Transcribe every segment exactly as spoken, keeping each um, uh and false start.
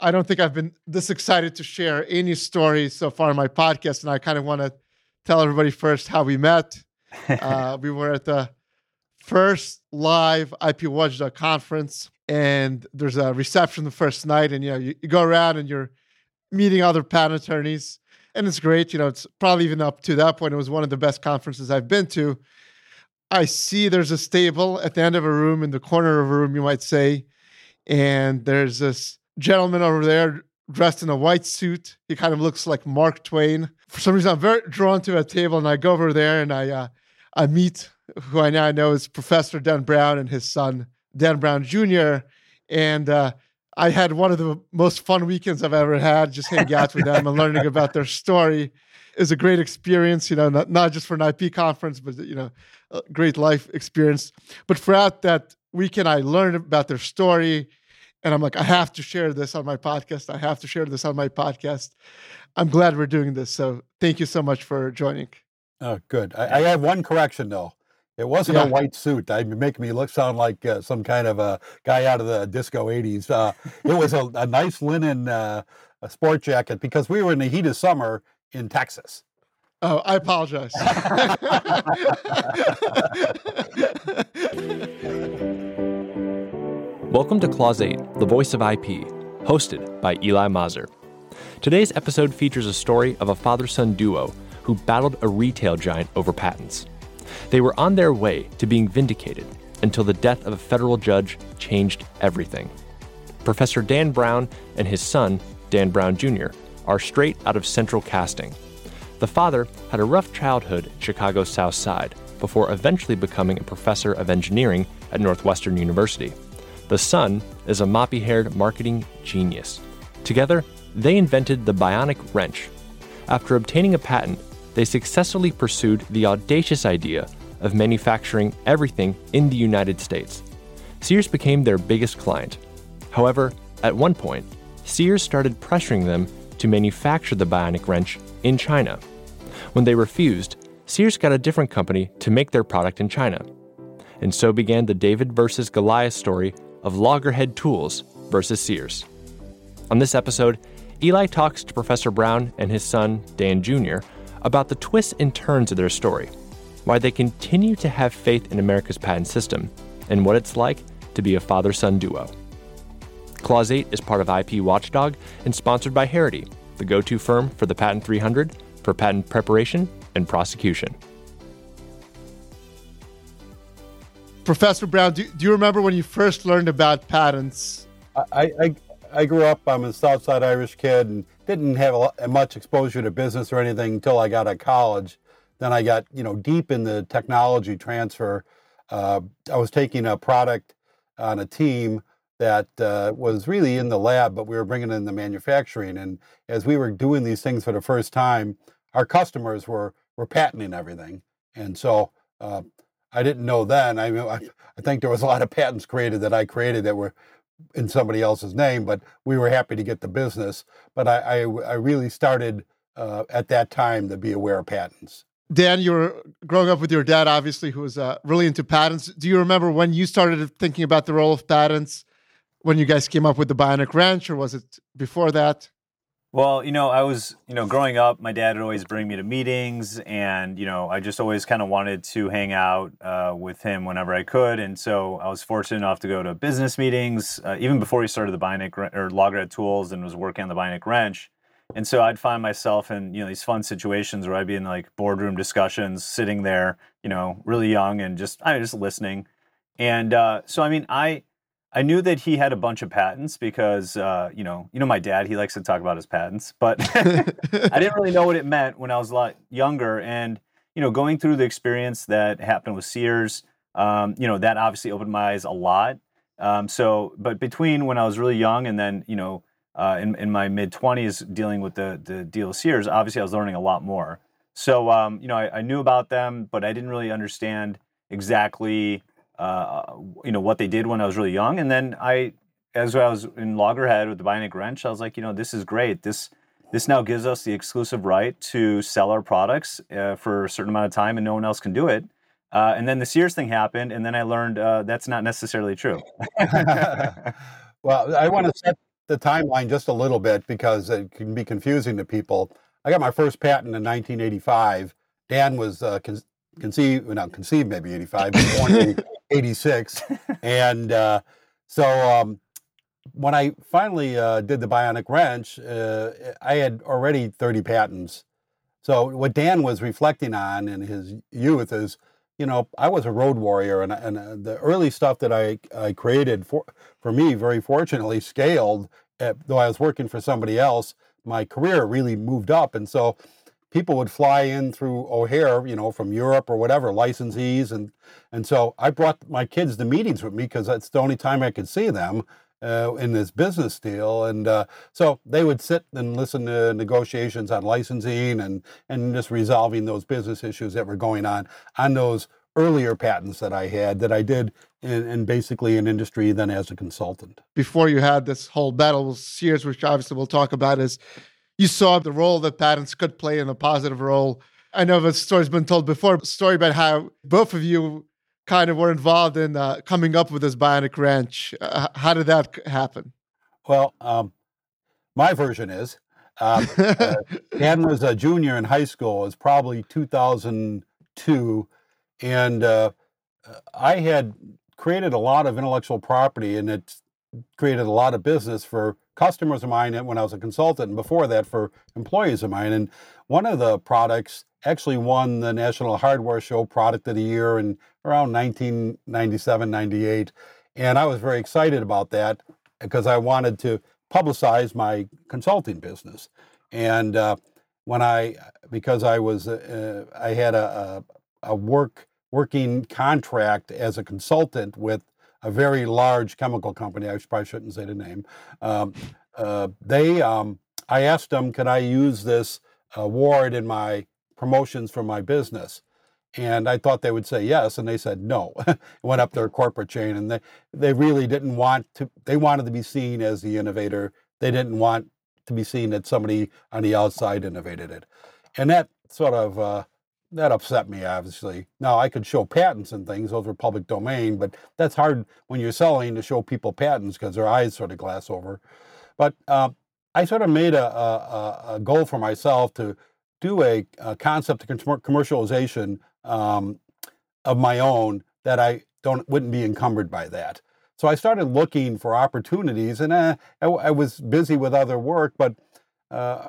I don't think I've been this excited to share any story so far in my podcast, and I kind of want to tell everybody first how we met. Uh, we were at the first live I P Watchdog conference, and there's a reception the first night, and you know you, you go around and you're meeting other patent attorneys, and it's great. You know, it's probably even up to that point, it was one of the best conferences I've been to. I see there's a table at the end of a room, in the corner of a room, you might say, and there's this gentleman over there dressed in a white suit. He kind of looks like Mark Twain. For some reason, I'm very drawn to a table, and I go over there and I uh, I meet who I now know is Professor Dan Brown and his son, Dan Brown Junior And uh, I had one of the most fun weekends I've ever had, just hanging out with them and learning about their story. It was a great experience, you know, not, not just for an I P conference, but, you know, a great life experience. But throughout that weekend, I learned about their story. And I'm like, I have to share this on my podcast. I have to share this on my podcast. I'm glad we're doing this. So thank you so much for joining. Oh, good. I, I have one correction, though. It wasn't yeah. a white suit. I make me look sound like uh, some kind of a guy out of the disco eighties. Uh, it was a, a nice linen uh, a sport jacket because we were in the heat of summer in Texas. Oh, I apologize. Welcome to Clause eight, the voice of I P, hosted by Eli Mazur. Today's episode features a story of a father-son duo who battled a retail giant over patents. They were on their way to being vindicated until the death of a federal judge changed everything. Professor Dan Brown and his son, Dan Brown Junior, are straight out of Central Casting. The father had a rough childhood in Chicago's South Side before eventually becoming a professor of engineering at Northwestern University. The son is a moppy-haired marketing genius. Together, they invented the bionic wrench. After obtaining a patent, they successfully pursued the audacious idea of manufacturing everything in the United States. Sears became their biggest client. However, at one point, Sears started pressuring them to manufacture the bionic wrench in China. When they refused, Sears got a different company to make their product in China. And so began the David versus Goliath story of Loggerhead Tools versus Sears. On this episode, Eli talks to Professor Brown and his son, Dan Junior, about the twists and turns of their story, why they continue to have faith in America's patent system, and what it's like to be a father-son duo. Clause eight is part of I P Watchdog and sponsored by Harity, the go-to firm for the Patent three hundred for patent preparation and prosecution. Professor Brown, do, do you remember when you first learned about patents? I, I, I grew up, I'm a Southside Irish kid and didn't have a lot, much exposure to business or anything until I got out of college. Then I got, you know, deep in the technology transfer. Uh, I was taking a product on a team that uh, was really in the lab, but we were bringing it in the manufacturing. And as we were doing these things for the first time, our customers were were patenting everything. And so uh, I didn't know then. I, mean, I I think there was a lot of patents created that I created that were in somebody else's name, but we were happy to get the business. But I, I, I really started uh, at that time to be aware of patents. Dan, you were growing up with your dad, obviously, who was uh, really into patents. Do you remember when you started thinking about the role of patents, when you guys came up with the bionic wrench, or was it before that? Well, you know, I was, you know, growing up, my dad would always bring me to meetings, and, you know, I just always kind of wanted to hang out uh, with him whenever I could. And so I was fortunate enough to go to business meetings, uh, even before he started the bionic or Loggerhead Tools and was working on the bionic wrench. And so I'd find myself in, you know, these fun situations where I'd be in like boardroom discussions, sitting there, you know, really young and just, I was just listening. And uh, so, I mean, I, I knew that he had a bunch of patents because, uh, you know, you know, my dad, he likes to talk about his patents, but I didn't really know what it meant when I was a lot younger. And, you know, going through the experience that happened with Sears, um, you know, that obviously opened my eyes a lot. Um, so, but between when I was really young and then, you know, uh, in, in my mid twenties dealing with the, the deal with Sears, obviously I was learning a lot more. So, um, you know, I, I knew about them, but I didn't really understand exactly Uh, you know, what they did when I was really young. And then I, as I was in Loggerhead with the bionic wrench, I was like, you know, this is great. This this now gives us the exclusive right to sell our products uh, for a certain amount of time and no one else can do it. Uh, and then the Sears thing happened. And then I learned uh, that's not necessarily true. Well, I want to set, the timeline just a little bit because it can be confusing to people. I got my first patent in nineteen eighty-five. Dan was uh, con- conceived, well, not conceived, maybe eighty-five, but born in eighty-six. And uh, so um, when I finally uh, did the bionic wrench, uh, I had already thirty patents. So what Dan was reflecting on in his youth is, you know, I was a road warrior, and, and uh, the early stuff that I, I created for, for me, very fortunately, scaled. At, though I was working for somebody else, my career really moved up. And so people would fly in through O'Hare, you know, from Europe or whatever, licensees. And, and so I brought my kids to meetings with me because that's the only time I could see them uh, in this business deal. And uh, so they would sit and listen to negotiations on licensing and, and just resolving those business issues that were going on on those earlier patents that I had that I did in, in basically an industry then as a consultant. Before you had this whole battle with Sears, which obviously we'll talk about, is you saw the role that patents could play in a positive role. I know the story's been told before, a story about how both of you kind of were involved in uh, coming up with this bionic wrench. Uh, how did that happen? Well, um, my version is, um, uh, Dan was a junior in high school. It was probably two thousand two. And uh, I had created a lot of intellectual property, and it created a lot of business for customers of mine when I was a consultant, and before that for employees of mine. And one of the products actually won the National Hardware Show Product of the Year in around nineteen ninety-seven, ninety-eight. And I was very excited about that because I wanted to publicize my consulting business. And uh, when I, because I was, uh, I had a, a, a work working contract as a consultant with a very large chemical company. I probably shouldn't say the name. Um, uh, they, um, I asked them, could I use this award in my promotions for my business? And I thought they would say yes, and they said no. It went up their corporate chain, and they, they really didn't want to, they wanted to be seen as the innovator. They didn't want to be seen that somebody on the outside innovated it. And that sort of, uh, that upset me, obviously. Now, I could show patents and things, those were public domain, but that's hard when you're selling to show people patents because their eyes sort of glass over. But uh, I sort of made a, a, a goal for myself to do a, a concept of commercialization um, of my own that I don't wouldn't be encumbered by that. So I started looking for opportunities, and uh, I, I was busy with other work, but uh,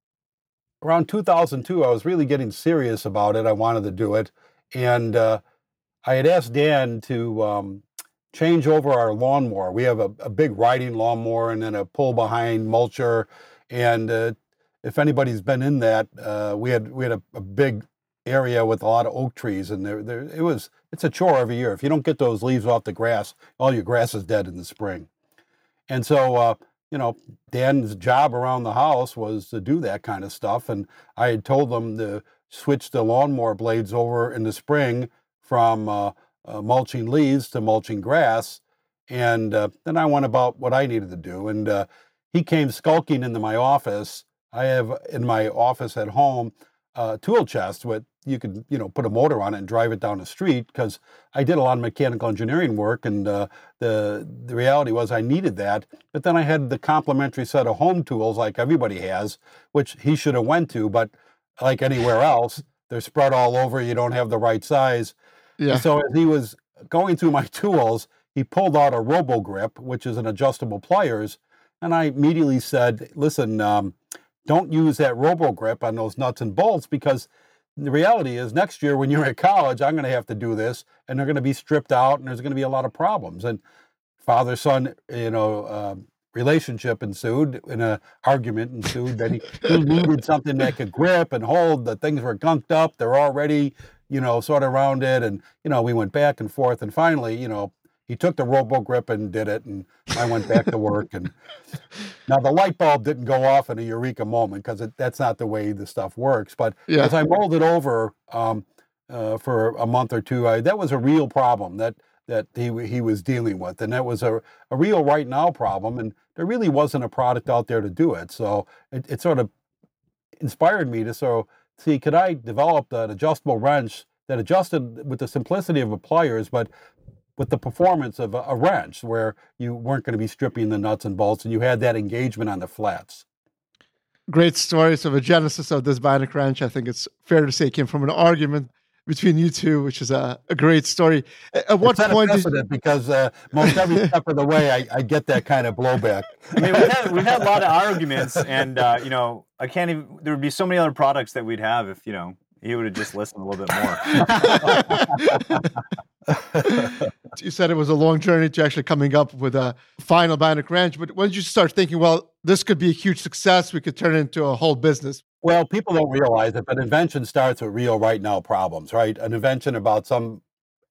around two thousand two, I was really getting serious about it. I wanted to do it. And uh, I had asked Dan to um, change over our lawnmower. We have a, a big riding lawnmower and then a pull-behind mulcher. And uh, if anybody's been in that, uh, we had we had a, a big area with a lot of oak trees. And there, there, it was it's a chore every year. If you don't get those leaves off the grass, all your grass is dead in the spring. And so... Uh, you know, Dan's job around the house was to do that kind of stuff. And I had told them to switch the lawnmower blades over in the spring from uh, uh, mulching leaves to mulching grass. And uh, then I went about what I needed to do. And uh, he came skulking into my office. I have in my office at home a tool chest with, you could, you know, put a motor on it and drive it down the street because I did a lot of mechanical engineering work, and uh, the the reality was I needed that. But then I had the complementary set of home tools like everybody has, which he should have went to, but like anywhere else, they're spread all over. You don't have the right size. Yeah. And so as he was going through my tools, he pulled out a RoboGrip, which is an adjustable pliers, and I immediately said, "Listen, um, don't use that RoboGrip on those nuts and bolts because." The reality is next year when you're at college, I'm going to have to do this, and they're going to be stripped out, and there's going to be a lot of problems. And father-son, you know, uh, relationship ensued, and an argument ensued that he, he needed something that could grip and hold. The things were gunked up. They're already, you know, sort of round it. And, you know, we went back and forth. And finally, you know, he took the RoboGrip and did it, and I went back to work. And now the light bulb didn't go off in a eureka moment because that's not the way the stuff works. But yeah. As I rolled it over um, uh, for a month or two, I, that was a real problem that that he he was dealing with, and that was a, a real right now problem. And there really wasn't a product out there to do it. So it, it sort of inspired me to sort of see, could I develop an adjustable wrench that adjusted with the simplicity of a pliers, but with the performance of a, a wrench, where you weren't going to be stripping the nuts and bolts, and you had that engagement on the flats. Great story. So the genesis of this bionic wrench, I think it's fair to say, came from an argument between you two, which is a, a great story. At what it's point? Did you... Because uh, most every step of the way, I, I get that kind of blowback. I mean, we've had, we've had a lot of arguments, and uh, you know, I can't even. There would be so many other products that we'd have if you know he would have just listened a little bit more. You said it was a long journey to actually coming up with a final bionic wrench, but when did you start thinking, well, this could be a huge success, we could turn it into a whole business? Well, people don't realize it, but invention starts with real right now problems, right? An invention about some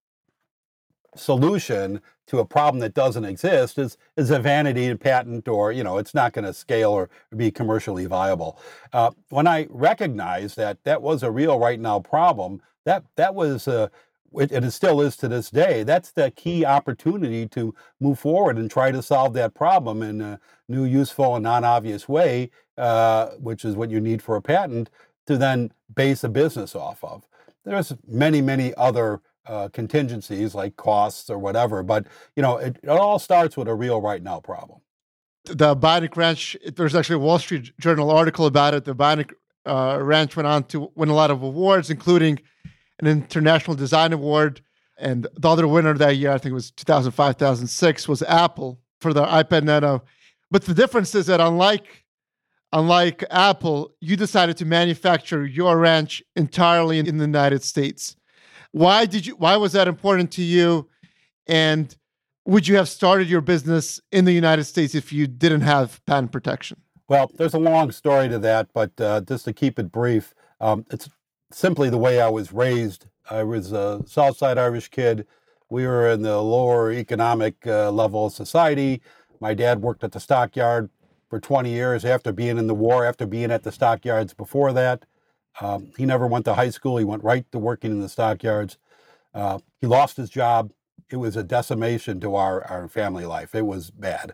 solution to a problem that doesn't exist is is a vanity patent, or, you know, it's not going to scale or be commercially viable. Uh, when I recognized that that was a real right now problem, that that was uh, it, it still is to this day. That's the key opportunity to move forward and try to solve that problem in a new, useful, and non-obvious way, uh, which is what you need for a patent to then base a business off of. There's many, many other uh, contingencies like costs or whatever, but you know, it, it all starts with a real right now problem. The bionic wrench, there's actually a Wall Street Journal article about it. The bionic uh, wrench went on to win a lot of awards, including an International Design Award. And the other winner that year, I think it was two thousand five, two thousand six, was Apple for the iPad Nano. But the difference is that unlike unlike Apple, you decided to manufacture your wrench entirely in the United States. Why did you? Why was that important to you? And would you have started your business in the United States if you didn't have patent protection? Well, there's a long story to that, but uh, just to keep it brief, um, it's simply the way I was raised. I was a Southside Irish kid. We were in the lower economic uh, level of society. My dad worked at the stockyard for twenty years after being in the war, after being at the stockyards before that. Um, he never went to high school. He went right to working in the stockyards. Uh, he lost his job. It was a decimation to our, our family life. It was bad.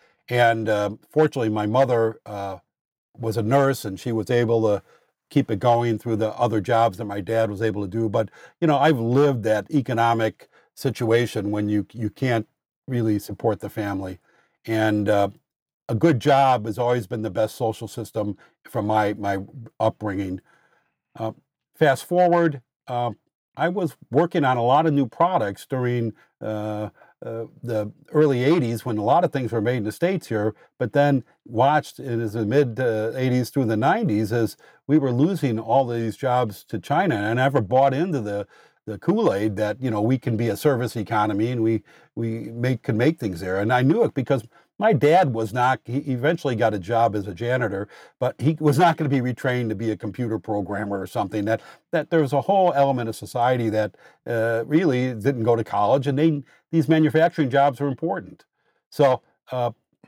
And uh, fortunately, my mother uh, was a nurse, and she was able to keep it going through the other jobs that my dad was able to do. But, you know, I've lived that economic situation when you, you can't really support the family. And uh, a good job has always been the best social system from my, my upbringing. Uh, fast forward, uh, I was working on a lot of new products during uh, uh, the early eighties when a lot of things were made in the States here, but then watched in the mid uh, eighties through the nineties as we were losing all of these jobs to China. And I never bought into the, the Kool-Aid that, you know, we can be a service economy and we, we make, can make things there. And I knew it because my dad was not, he eventually got a job as a janitor, but he was not going to be retrained to be a computer programmer or something. That that there was a whole element of society that uh, really didn't go to college, and they, these manufacturing jobs are important. So uh,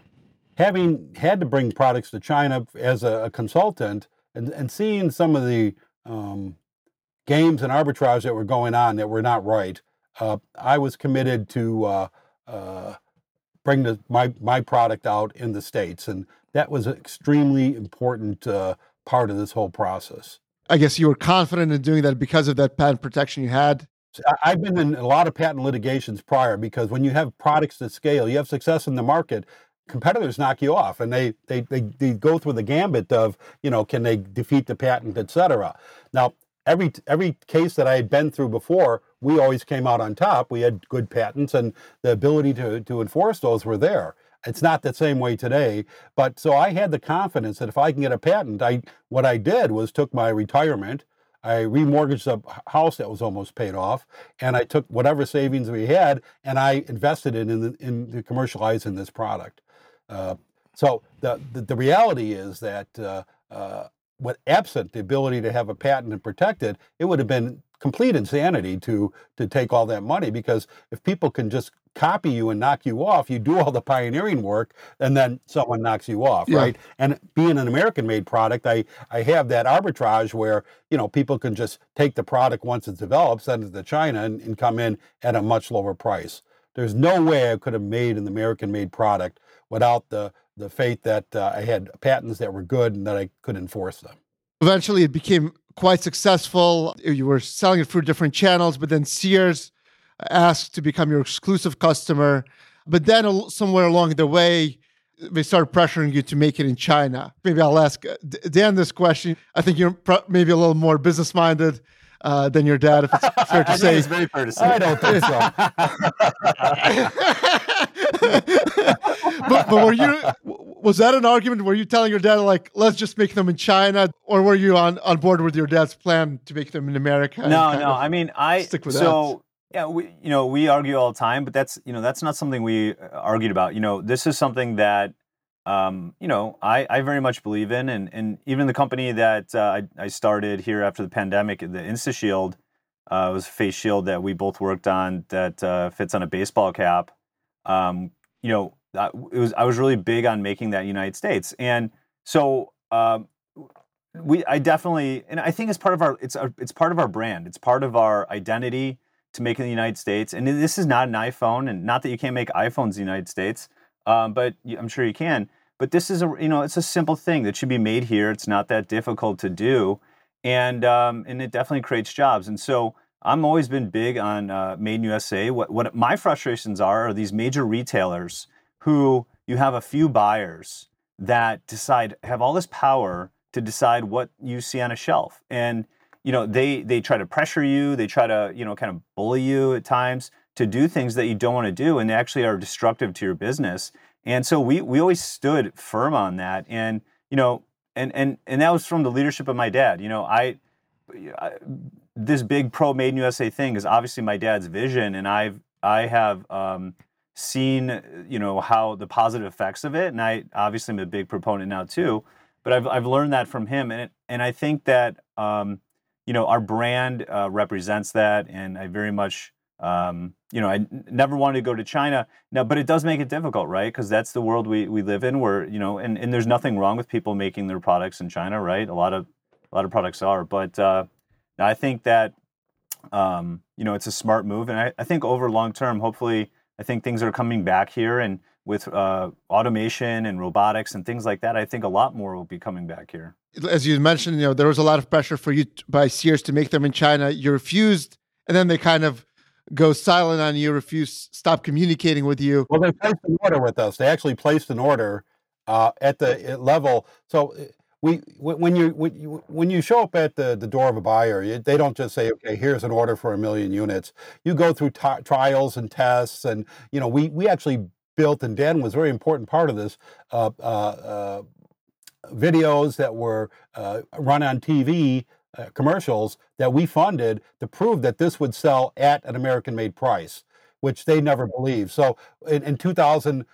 having had to bring products to China as a, a consultant and, and seeing some of the um, games and arbitrage that were going on that were not right, uh, I was committed to uh, uh, bring the, my, my product out in the States. And that was an extremely important uh, part of this whole process. I guess you were confident in doing that because of that patent protection you had? I've been in a lot of patent litigations prior, because when you have products that scale, you have success in the market, competitors knock you off, and they, they, they, they go through the gambit of, you know, can they defeat the patent, et cetera. Now, every, every case that I had been through before, we always came out on top. We had good patents, and the ability to, to enforce those were there. It's not the same way today, but so I had the confidence that if I can get a patent, I what I did was took my retirement, I remortgaged a house that was almost paid off, and I took whatever savings we had, and I invested it in the, in the commercializing this product. Uh, so the, the the reality is that uh, uh, with absent the ability to have a patent and protect it, it would have been complete insanity to to take all that money, because if people can just copy you and knock you off, you do all the pioneering work, and then someone knocks you off, yeah. right? And being an American-made product, I, I have that arbitrage where, you know, people can just take the product once it's developed, send it to China, and, and come in at a much lower price. There's no way I could have made an American-made product without the, the faith that uh, I had patents that were good and that I could enforce them. Eventually, it became quite successful. You were selling it through different channels, but then Sears asked to become your exclusive customer, but then al- somewhere along the way, they started pressuring you to make it in China. Maybe I'll ask uh, D- Dan this question. I think you're pro- maybe a little more business-minded uh, than your dad, if it's fair to I think say. it's very fair to say. I don't think but, but were you, was that an argument? Were you telling your dad, like, let's just make them in China? Or were you on, on board with your dad's plan to make them in America? and No, kind no. of I mean, I stick with so yeah, we you know we argue all the time, but that's you know that's not something we uh, argued about. You know, this is something that um, you know I, I very much believe in, and and even the company that uh, I I started here after the pandemic, the InstaShield, uh, was a face shield that we both worked on that uh, fits on a baseball cap. Um, you know, uh, it was I was really big on making that United States, and so. Um, We, I definitely, and I think it's part of our, it's our, it's part of our brand. It's part of our identity to make in the United States. And this is not an iPhone, and not that you can't make iPhones in the United States, um, but you, I'm sure you can. But this is a, you know, it's a simple thing that should be made here. It's not that difficult to do, and um, and it definitely creates jobs. And so I'm always been big on uh, Made in U S A. What what my frustrations are are these major retailers who you have a few buyers that decide have all this power to decide what you see on a shelf. And, you know, they they try to pressure you, they try to, you know, kind of bully you at times to do things that you don't want to do, and they actually are destructive to your business. And so we we always stood firm on that. And, you know, and and and that was from the leadership of my dad. You know, I, I this big pro Made in U S A thing is obviously my dad's vision, and I've I have um seen, you know, how the positive effects of it. And I obviously am a big proponent now too. But I've I've learned that from him, and it, and I think that um, you know our brand uh, represents that, and I very much um, you know I n- never wanted to go to China now, but it does make it difficult, right? Because that's the world we, we live in, where you know, and, and there's nothing wrong with people making their products in China, right? A lot of a lot of products are, but uh, I think that um, you know it's a smart move, and I, I think over long term, hopefully, I think things are coming back here, and with uh, automation and robotics and things like that, I think a lot more will be coming back here. As you mentioned, you know, there was a lot of pressure for you t- by Sears to make them in China. You refused, and then they kind of go silent on you, refuse, stop communicating with you. Well, they placed an order with us. They actually placed an order uh, at the level. So we, when you when you when you show up at the, the door of a buyer, you, they don't just say, "Okay, here's an order for a million units." You go through t- trials and tests, and you know, we we actually built, and Dan was a very important part of this, uh, uh, uh, videos that were uh, run on T V, uh, commercials that we funded to prove that this would sell at an American-made price, which they never believed. So in, in two thousand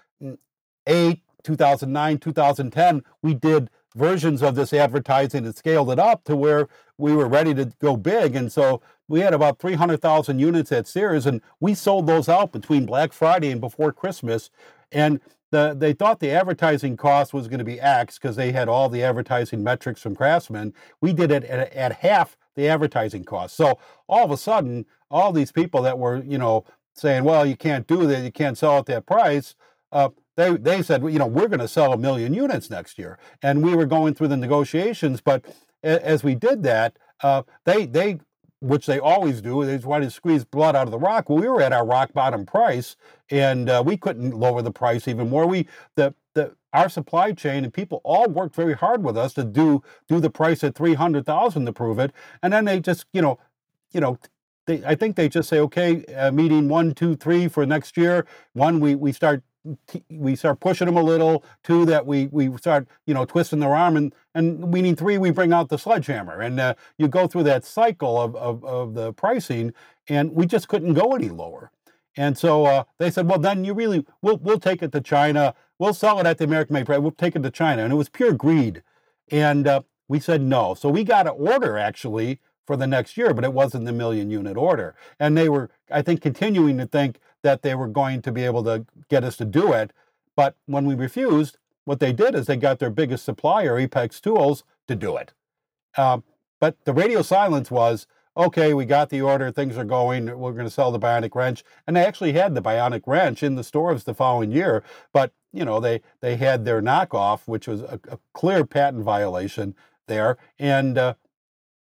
eight, two thousand nine, two thousand ten, we did versions of this advertising and scaled it up to where we were ready to go big. And so we had about three hundred thousand units at Sears, and we sold those out between Black Friday and before Christmas. And the, they thought the advertising cost was going to be X because they had all the advertising metrics from Craftsman. We did it at, at half the advertising cost. So all of a sudden, all these people that were, you know, saying, well, you can't do that, you can't sell at that price, uh, They they said, you know, we're going to sell a million units next year, and we were going through the negotiations. But a, as we did that, uh, they they, which they always do, they wanted to squeeze blood out of the rock. Well, we were at our rock bottom price, and uh, we couldn't lower the price even more. We the the our supply chain and people all worked very hard with us to do do the price at three hundred thousand to prove it, and then they just you know, you know. They, I think they just say, okay, uh, meeting one, two, three for next year. One, we we start. we start pushing them a little. Two, that we we start you know twisting their arm, and and meaning three, we bring out the sledgehammer, and uh, you go through that cycle of, of of the pricing, and we just couldn't go any lower. And so uh, they said, well, then you really we'll we'll take it to China. We'll sell it at the American made price. We'll take it to China, and it was pure greed. And uh, we said no. So we got an order actually for the next year, but it wasn't the million unit order. And they were, I think, continuing to think that they were going to be able to get us to do it. But when we refused, what they did is they got their biggest supplier, Apex Tools, to do it. Um, but the radio silence was, okay, we got the order, things are going, we're going to sell the Bionic Wrench. And they actually had the Bionic Wrench in the stores the following year. But, you know, they, they had their knockoff, which was a, a clear patent violation there. And uh,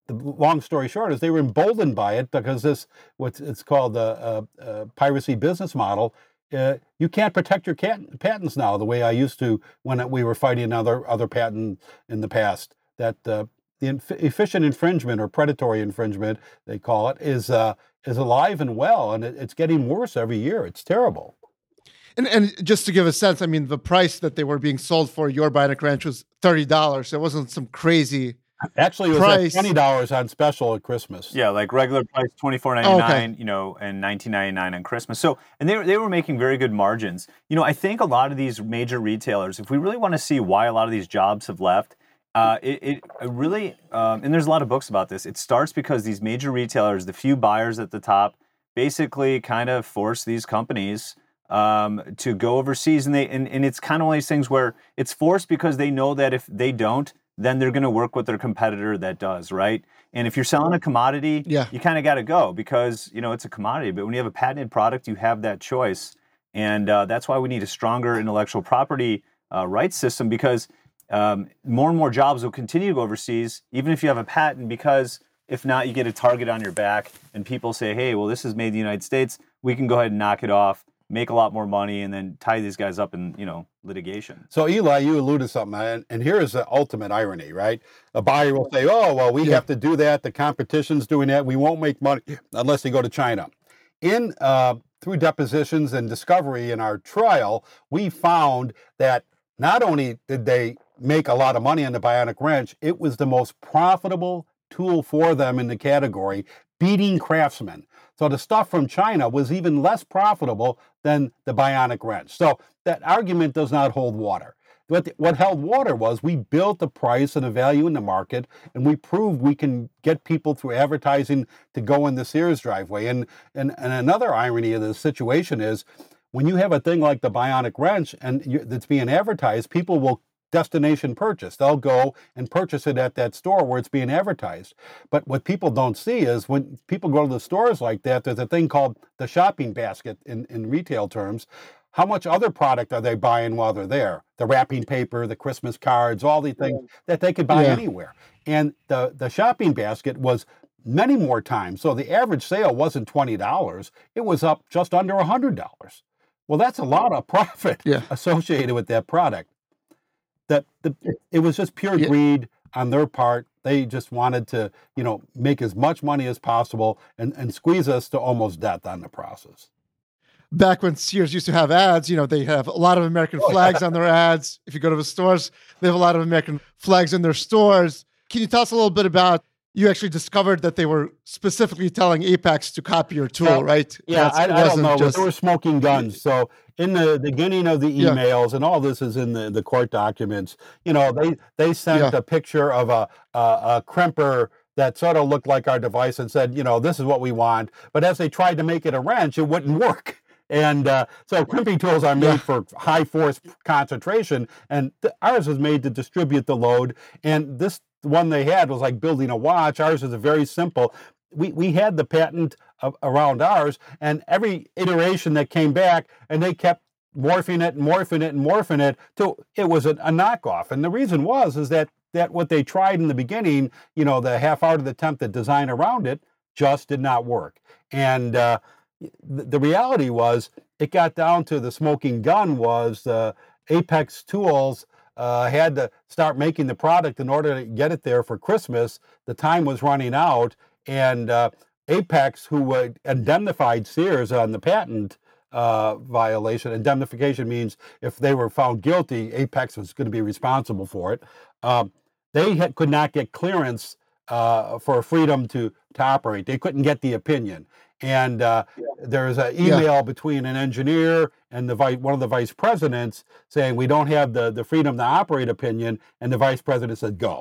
the long story short is they were emboldened by it because this, what's it's called the uh, uh, piracy business model. Uh, you can't protect your cat- patents now the way I used to when we were fighting other other patents in the past. That uh, the inf- efficient infringement or predatory infringement, they call it, is uh, is alive and well, and it, it's getting worse every year. It's terrible. And and just to give a sense, I mean, the price that they were being sold for your Bionic Wrench was thirty dollars. So it wasn't some crazy Actually, it was price. at twenty dollars on special at Christmas. Yeah, like regular price twenty-four ninety-nine, oh, okay. you know, and nineteen ninety-nine on Christmas. So, and they were, they were making very good margins. You know, I think a lot of these major retailers, if we really want to see why a lot of these jobs have left, uh, it, it really, um, and there's a lot of books about this, it starts because these major retailers, the few buyers at the top, basically kind of force these companies um, to go overseas. And they and, and it's kind of one of these things where it's forced because they know that if they don't, then they're going to work with their competitor that does, right? And if you're selling a commodity, yeah. you kind of got to go because, you know, it's a commodity. But when you have a patented product, you have that choice. And uh, that's why we need a stronger intellectual property uh, rights system, because um, more and more jobs will continue to go overseas, even if you have a patent, because if not, you get a target on your back and people say, hey, well, this is made in the United States. We can go ahead and knock it off, make a lot more money, and then tie these guys up in, you know, litigation. So Eli, you alluded to something, and, and here is the ultimate irony, right? A buyer will say, oh, well, we yeah. have to do that. The competition's doing that. We won't make money unless they go to China. In uh, through depositions and discovery in our trial, we found that not only did they make a lot of money on the Bionic Wrench, it was the most profitable tool for them in the category, beating Craftsman. So the stuff from China was even less profitable than the Bionic Wrench. So that argument does not hold water. What, what held water was we built the price and the value in the market, and we proved we can get people through advertising to go in the Sears driveway. And, and, and another irony of the situation is when you have a thing like the Bionic Wrench and you, that's being advertised, people will destination purchase. They'll go and purchase it at that store where it's being advertised. But what people don't see is when people go to the stores like that, there's a thing called the shopping basket in, in retail terms. How much other product are they buying while they're there? The wrapping paper, the Christmas cards, all these things yeah. that they could buy yeah. anywhere. And the, the shopping basket was many more times. So the average sale wasn't twenty dollars. It was up just under one hundred dollars. Well, that's a lot of profit yeah. associated with that product. That the, it was just pure yeah. greed on their part. They just wanted to, you know, make as much money as possible and, and squeeze us to almost death on the process. Back when Sears used to have ads, you know, they have a lot of American flags on their ads. If you go to the stores, they have a lot of American flags in their stores. Can you tell us a little bit about, you actually discovered that they were specifically telling Apex to copy your tool, well, right? Yeah, I, I don't know. Just... They were smoking guns. So in the beginning of the emails, yeah. and all this is in the, the court documents, you know, they, they sent yeah. a picture of a, a, a crimper that sort of looked like our device and said, you know, this is what we want. But as they tried to make it a wrench, it wouldn't work. And uh, so crimping tools are made yeah. for high force concentration, and th- ours is made to distribute the load. And this one they had was like building a watch. Ours is a very simple. We we had the patent of, around ours, and every iteration that came back, and they kept morphing it and morphing it and morphing it till it was a, a knockoff. And the reason was is that that what they tried in the beginning, you know, the half-hour attempt to design around it, just did not work. And uh, the reality was, it got down to the smoking gun was uh, Apex Tools uh, had to start making the product in order to get it there for Christmas. The time was running out, and uh, Apex, who uh, indemnified Sears on the patent uh, violation, indemnification means if they were found guilty, Apex was going to be responsible for it. Um, they had, could not get clearance uh, for freedom to, to operate. They couldn't get the opinion. And uh, yeah. there's an email yeah. between an engineer and the vice, one of the vice presidents saying, we don't have the, the freedom to operate opinion. And the vice president said, go.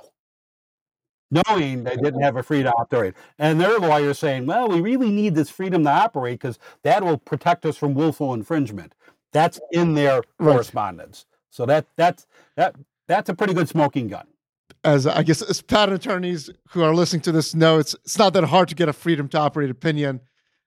Knowing they didn't have a freedom to operate. And their lawyer saying, well, we really need this freedom to operate because that will protect us from willful infringement. That's in their right. correspondence. So that that's that that's a pretty good smoking gun. As I guess as patent attorneys who are listening to this know, it's it's not that hard to get a freedom to operate opinion.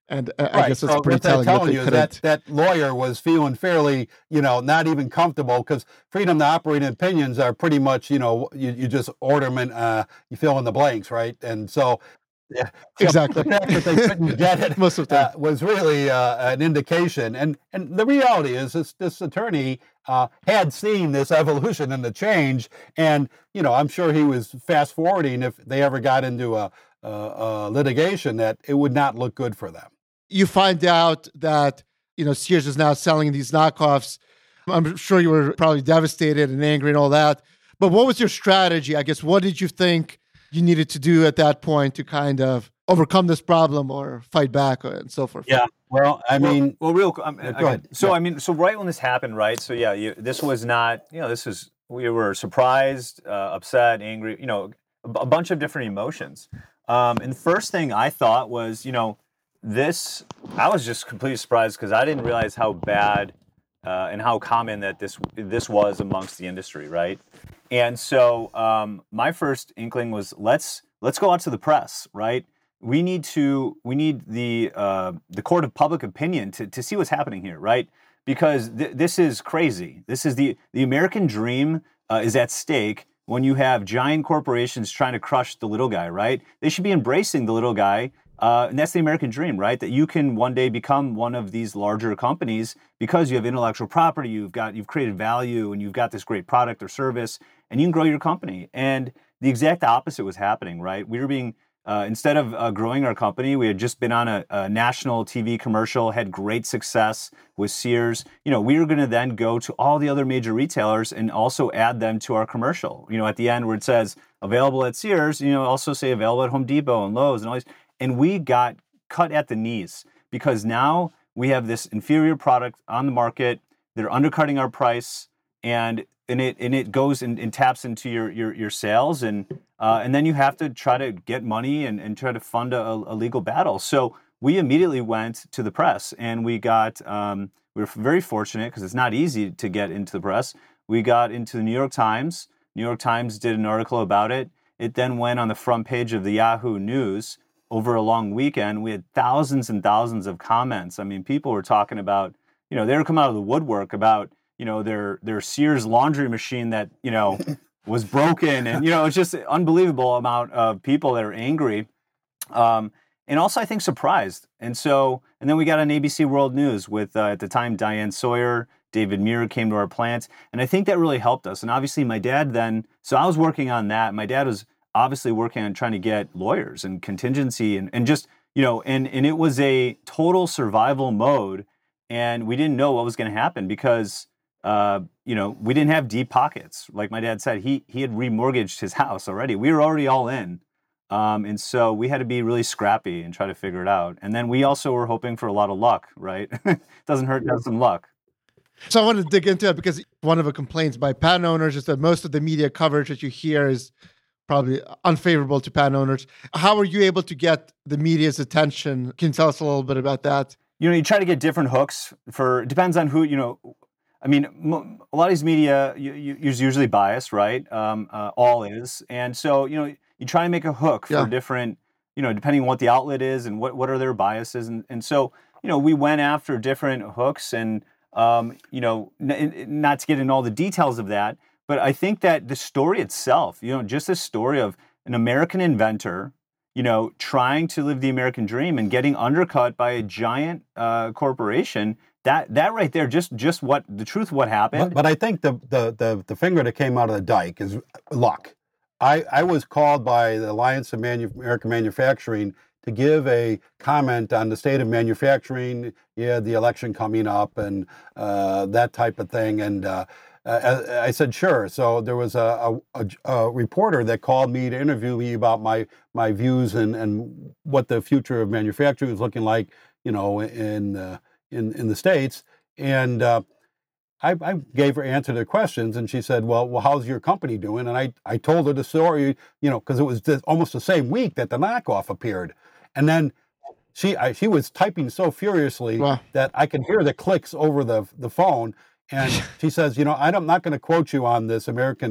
And uh, I Right. guess that's So pretty what they're telling that telling they you is that couldn't. that lawyer was feeling fairly, you know, not even comfortable because freedom to operate opinions are pretty much, you know, you, you just order them and uh, you fill in the blanks, right? And so, yeah, so the Exactly. fact that they couldn't get it Most of the uh, time. was really uh, an indication. And and the reality is, this this attorney uh, had seen this evolution and the change, and you know, I'm sure he was fast forwarding if they ever got into a, a, a litigation that it would not look good for them. You find out that, you know, Sears is now selling these knockoffs. I'm sure you were probably devastated and angry and all that. But what was your strategy? I guess, what did you think you needed to do at that point to kind of overcome this problem or fight back and so forth? Yeah. Well, I mean, well, well real. Um, yeah, go okay. ahead. So Yeah. I mean, so right when this happened, right? So yeah, you, this was not, you know, this is we were surprised, uh, upset, angry, you know, a, a bunch of different emotions. Um, and the first thing I thought was, you know, this. I was just completely surprised because I didn't realize how bad uh, and how common that this this was amongst the industry, right? And so um, my first inkling was let's let's go out to the press, right? We need to we need the uh, the court of public opinion to to see what's happening here, right? Because th- this is crazy. This is the the American dream uh, is at stake when you have giant corporations trying to crush the little guy, right? They should be embracing the little guy. Uh, and that's the American dream, right? That you can one day become one of these larger companies because you have intellectual property, you've got, you've created value, and you've got this great product or service, and you can grow your company. And the exact opposite was happening, right? We were being, uh, instead of uh, growing our company, we had just been on a, a national T V commercial, had great success with Sears. You know, we were going to then go to all the other major retailers and also add them to our commercial. You know, at the end where it says available at Sears, you know, also say available at Home Depot and Lowe's and all these. And we got cut at the knees because now we have this inferior product on the market. They're undercutting our price, and and it and it goes and, and taps into your your, your sales, and uh, and then you have to try to get money and, and try to fund a, a legal battle. So we immediately went to the press, and we got um, we were very fortunate because it's not easy to get into the press. We got into the New York Times. New York Times did an article about it. It then went on the front page of the Yahoo News. Over a long weekend, we had thousands and thousands of comments. I mean, people were talking about, you know, they were coming out of the woodwork about, you know, their their Sears laundry machine that, you know, was broken. And, you know, it's just an unbelievable amount of people that are angry. Um, and also, I think, surprised. And so, and then we got on A B C World News with, uh, at the time, Diane Sawyer, David Muir came to our plant. And I think that really helped us. And obviously, my dad then, so I was working on that. My dad was obviously working on trying to get lawyers and contingency and, and just, you know, and, and it was a total survival mode. And we didn't know what was going to happen because, uh, you know, we didn't have deep pockets. Like my dad said, he he had remortgaged his house already. We were already all in. Um, and so we had to be really scrappy and try to figure it out. And then we also were hoping for a lot of luck, right? Doesn't hurt to have some luck. So I want to dig into it because one of the complaints by patent owners is that most of the media coverage that you hear is probably unfavorable to patent owners. How were you able to get the media's attention? Can you tell us a little bit about that? You know, you try to get different hooks for, it depends on who, you know, I mean, m- a lot of these media you, you, is usually biased, right? Um, uh, all is. And so, you know, you try to make a hook for Yeah. different, you know, depending on what the outlet is and what, what are their biases. And, and so, you know, we went after different hooks and, um, you know, n- not to get into all the details of that, but I think that the story itself, you know, just the story of an American inventor, you know, trying to live the American dream and getting undercut by a giant uh, corporation, that that right there, just just what the truth, what happened. But, but I think the, the the the finger that came out of the dike is luck. I, I was called by the Alliance of Manu- American Manufacturing to give a comment on the state of manufacturing. Yeah, the election coming up and uh, that type of thing. And uh, uh, I said, sure. So there was a, a, a reporter that called me to interview me about my my views and, and what the future of manufacturing is looking like, you know, in uh, in in the States. And uh, I, I gave her answer to the questions, and she said, well, well, how's your company doing? And I, I told her the story, you know, because it was just almost the same week that the knockoff appeared. And then she I, she was typing so furiously Wow. that I could hear the clicks over the the phone. And she says, you know, I'm not going to quote you on this American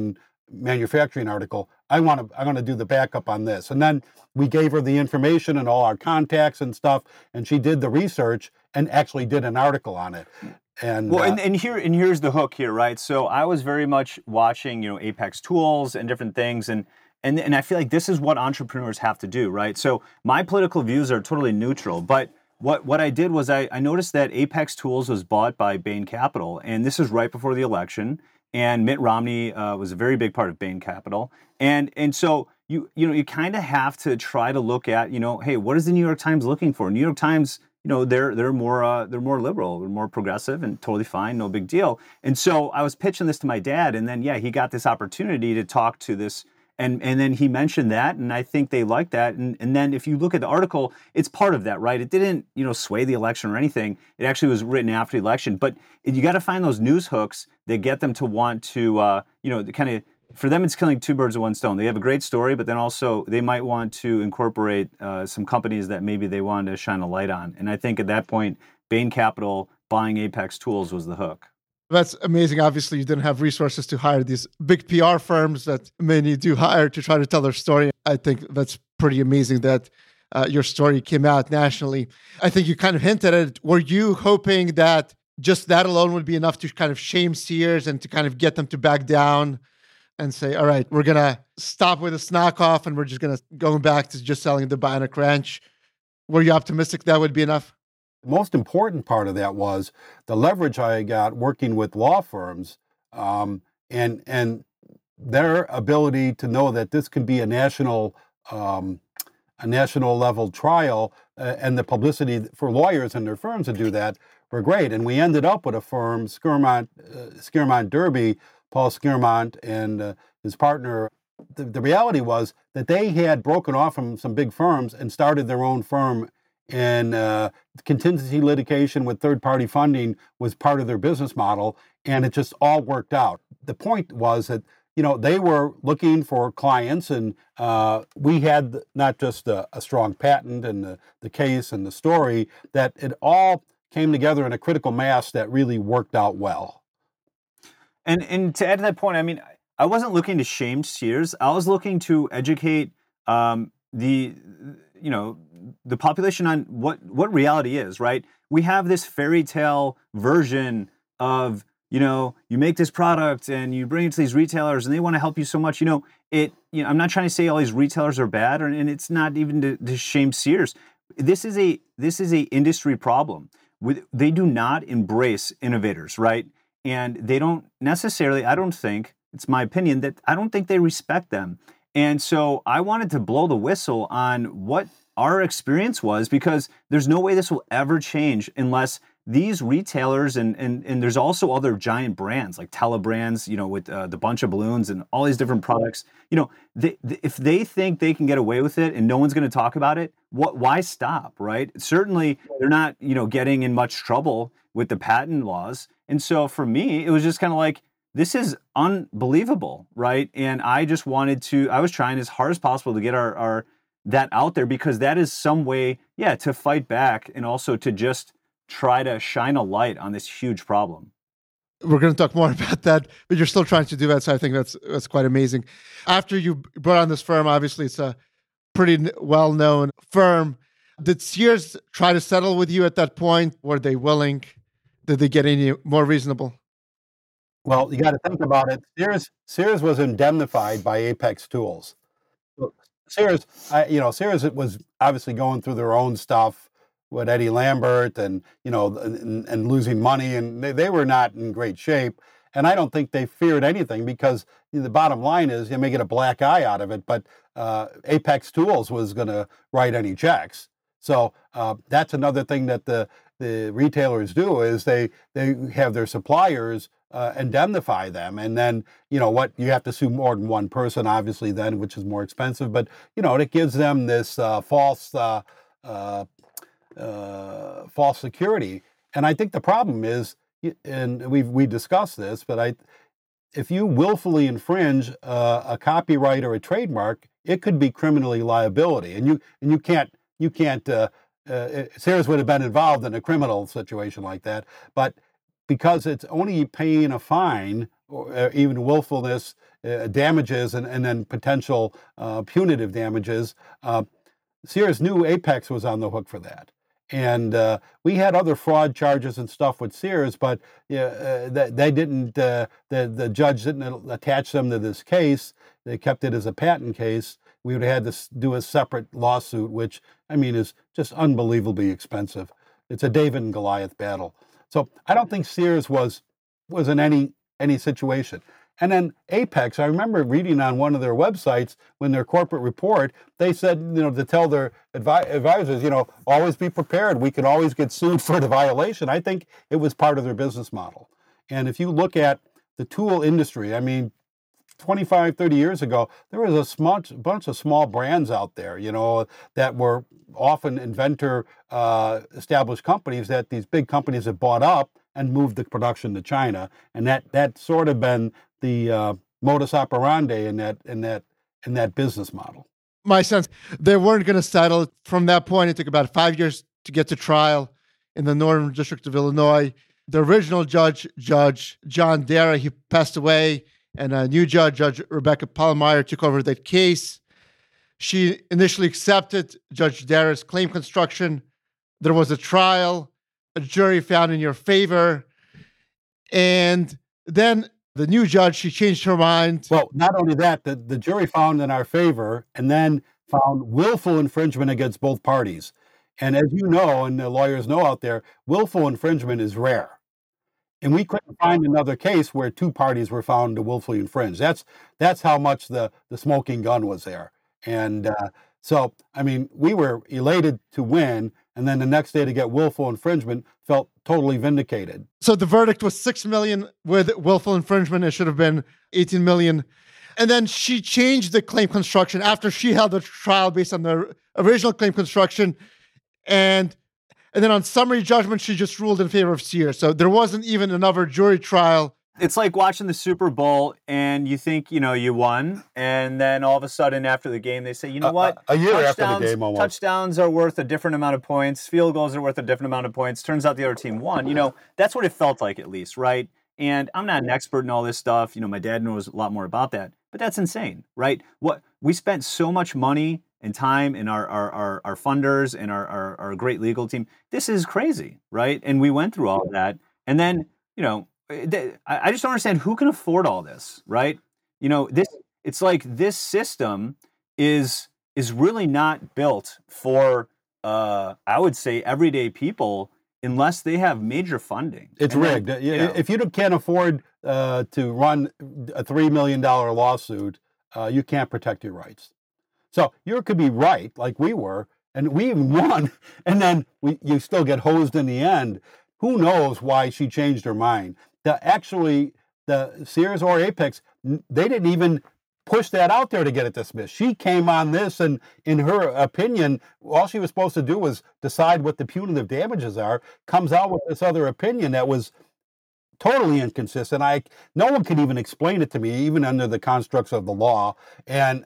manufacturing article. I want to, I'm going to do the backup on this. And then we gave her the information and all our contacts and stuff, and she did the research and actually did an article on it. And well, uh, and, and here and here's the hook here, right? So I was very much watching, you know, Apex Tools and different things, and and and I feel like this is what entrepreneurs have to do, right? So my political views are totally neutral, but what what I did was I, I noticed that Apex Tools was bought by Bain Capital, and this is right before the election, and Mitt Romney uh, was a very big part of Bain Capital, and and so you you know you kind of have to try to look at, you know, hey, what is the New York Times looking for? New York Times, you know, they're they're more uh, they're more liberal, they're more progressive, and totally fine, no big deal. And so I was pitching this to my dad, and then yeah, he got this opportunity to talk to this, and and then he mentioned that, and I think they liked that. And and then if you look at the article, it's part of that, right? It didn't, you know, sway the election or anything. It actually was written after the election, but you got to find those news hooks that get them to want to, uh, you know, kind of. For them, it's killing two birds with one stone. They have a great story, but then also they might want to incorporate uh, some companies that maybe they wanted to shine a light on. And I think at that point, Bain Capital buying Apex Tools was the hook. That's amazing. Obviously, you didn't have resources to hire these big P R firms that many do hire to try to tell their story. I think that's pretty amazing that uh, your story came out nationally. I think you kind of hinted at it. Were you hoping that just that alone would be enough to kind of shame Sears and to kind of get them to back down and say, all right, we're going to stop with this knockoff and we're just going to go back to just selling the Bionic Wrench? Were you optimistic that would be enough? The most important part of that was the leverage I got working with law firms, um, and and their ability to know that this can be a national um, a national level trial, uh, and the publicity for lawyers and their firms to do that were great. And we ended up with a firm, Skirmont, uh, Skirmont Derby, Paul Skirmont and uh, his partner. The, the reality was that they had broken off from some big firms and started their own firm, and uh, contingency litigation with third-party funding was part of their business model, and it just all worked out. The point was that, you know, they were looking for clients, and uh, we had not just a, a strong patent and the, the case and the story, that it all came together in a critical mass that really worked out well. And and to add to that point, I mean, I wasn't looking to shame Sears. I was looking to educate um, the, you know, the population on what what reality is, right? We have this fairy tale version of, you know, you make this product and you bring it to these retailers and they want to help you so much. You know, it. You know, I'm not trying to say all these retailers are bad, or, and it's not even to, to shame Sears. This is a this is a industry problem. With, they do not embrace innovators, right? And they don't necessarily, I don't think, it's my opinion, that I don't think they respect them. And so I wanted to blow the whistle on what our experience was, because there's no way this will ever change unless these retailers, and and and there's also other giant brands like Telebrands, you know, with uh, the bunch of balloons and all these different products. You know, they, they, if they think they can get away with it and no one's going to talk about it, what? Why stop, right? Certainly, they're not, you know, getting in much trouble with the patent laws. And so for me, it was just kind of like, this is unbelievable, right? And I just wanted to, I was trying as hard as possible to get our, our that out there, because that is some way, yeah, to fight back and also to just try to shine a light on this huge problem. We're going to talk more about that, but you're still trying to do that. So I think that's that's quite amazing. After you brought on this firm, obviously it's a pretty well-known firm. Did Sears try to settle with you at that point? Were they willing? Did they get any more reasonable? Well, you got to think about it. Sears Sears was indemnified by Apex Tools. Sears, I, you know, Sears was obviously going through their own stuff with Eddie Lambert, and you know, and, and losing money, and they, they were not in great shape. And I don't think they feared anything, because the bottom line is you may get a black eye out of it, but uh, Apex Tools was going to write any checks. So uh, that's another thing that the the retailers do, is they they have their suppliers uh, indemnify them, and then you know what, you have to sue more than one person, obviously, then, which is more expensive. But you know, it gives them this uh, false uh, uh, uh, false security. And I think the problem is, and we've we discussed this, but I, if you willfully infringe uh, a copyright or a trademark, it could be criminally liability, and you and you can't you can't. Uh, uh, Sears would have been involved in a criminal situation like that, but because it's only paying a fine or even willfulness uh, damages and, and then potential uh, punitive damages. Uh, Sears knew Apex was on the hook for that. And uh, we had other fraud charges and stuff with Sears, but uh, they, they didn't, uh, the, the judge didn't attach them to this case. They kept it as a patent case. We would have had to do a separate lawsuit, which, I mean, is just unbelievably expensive. It's a David and Goliath battle. So I don't think Sears was was in any any situation. And then Apex, I remember reading on one of their websites when their corporate report, they said, you know, to tell their advi- advisors, you know, always be prepared. We can always get sued for the violation. I think it was part of their business model. And if you look at the tool industry, I mean, twenty-five, thirty years ago, there was a small, bunch of small brands out there, you know, that were often inventor uh, established companies that these big companies have bought up and moved the production to China. And that that's sort of been the uh, modus operandi in that in that in that business model. My sense, they weren't going to settle. From that point, it took about five years to get to trial in the Northern District of Illinois. The original judge, Judge John Dara, he passed away, and a new judge, Judge Rebecca Pallmeyer, took over that case. She initially accepted Judge Dara's claim construction. There was a trial. A jury found in your favor. And then the new judge, she changed her mind. Well, not only that, the, the jury found in our favor and then found willful infringement against both parties. And as you know, and the lawyers know out there, willful infringement is rare. And we couldn't find another case where two parties were found to willfully infringe. That's that's how much the, the smoking gun was there. And uh, so, I mean, we were elated to win, and then the next day to get willful infringement felt totally vindicated. So the verdict was six million dollars with willful infringement. It should have been eighteen million dollars. And then she changed the claim construction after she held a trial based on the original claim construction. And and then on summary judgment, she just ruled in favor of Sears. So there wasn't even another jury trial. It's like watching the Super Bowl and you think, you know, you won. And then all of a sudden after the game, they say, you know what? A, a year touchdowns, after the game almost. Touchdowns are worth a different amount of points. Field goals are worth a different amount of points. Turns out the other team won. You know, that's what it felt like at least, right? And I'm not an expert in all this stuff. You know, my dad knows a lot more about that. But that's insane, right? What we spent so much money and time in our our our, our funders and our, our our great legal team. This is crazy, right? And we went through all of that. And then, you know, I just don't understand who can afford all this, right? You know, this it's like this system is is really not built for uh, I would say everyday people unless they have major funding. It's and rigged. Then, you know, if you can't afford uh, to run a three million dollars lawsuit, uh, you can't protect your rights. So you could be right, like we were, and we even won, and then we, you still get hosed in the end. Who knows why she changed her mind? The, actually, the Sears or Apex, they didn't even push that out there to get it dismissed. She came on this, and in her opinion, all she was supposed to do was decide what the punitive damages are, comes out with this other opinion that was totally inconsistent. I no one could even explain it to me, even under the constructs of the law. And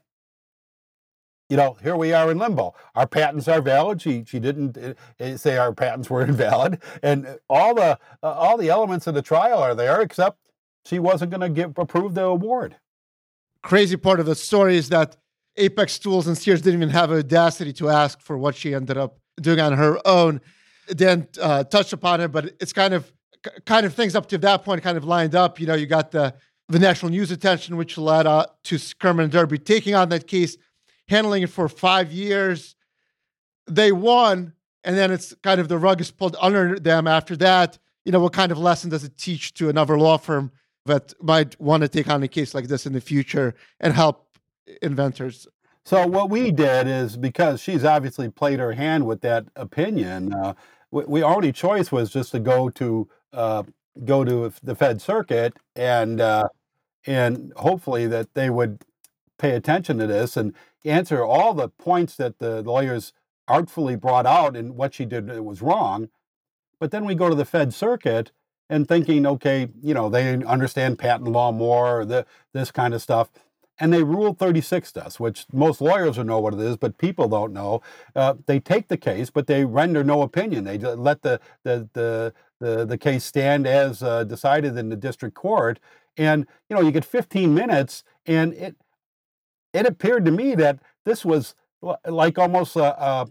you know, here we are in limbo. Our patents are valid. She she didn't uh, say our patents were invalid, and all the uh, all the elements of the trial are there, except she wasn't going to give approve the award. Crazy part of the story is that Apex Tools and Sears didn't even have the audacity to ask for what she ended up doing on her own. Then uh, touched upon it, but it's kind of kind of things up to that point kind of lined up. You know, you got the the national news attention, which led uh, to Kerman and Derby taking on that case, handling it for five years. They won, and then it's kind of the rug is pulled under them after that. You know, what kind of lesson does it teach to another law firm that might want to take on a case like this in the future and help inventors? So what we did is, because she's obviously played her hand with that opinion, uh, we, we our only choice was just to go to uh, go to the Fed Circuit and uh, and hopefully that they would pay attention to this and answer all the points that the lawyers artfully brought out and what she did was wrong. But then we go to the Fed Circuit and thinking, okay, you know, they understand patent law more, or the, this kind of stuff. And they ruled thirty-six to us, which most lawyers will know what it is, but people don't know. Uh, they take the case, but they render no opinion. They let the the the the, the case stand as uh, decided in the district court. And, you know, you get fifteen minutes, and it it appeared to me that this was like almost a, a,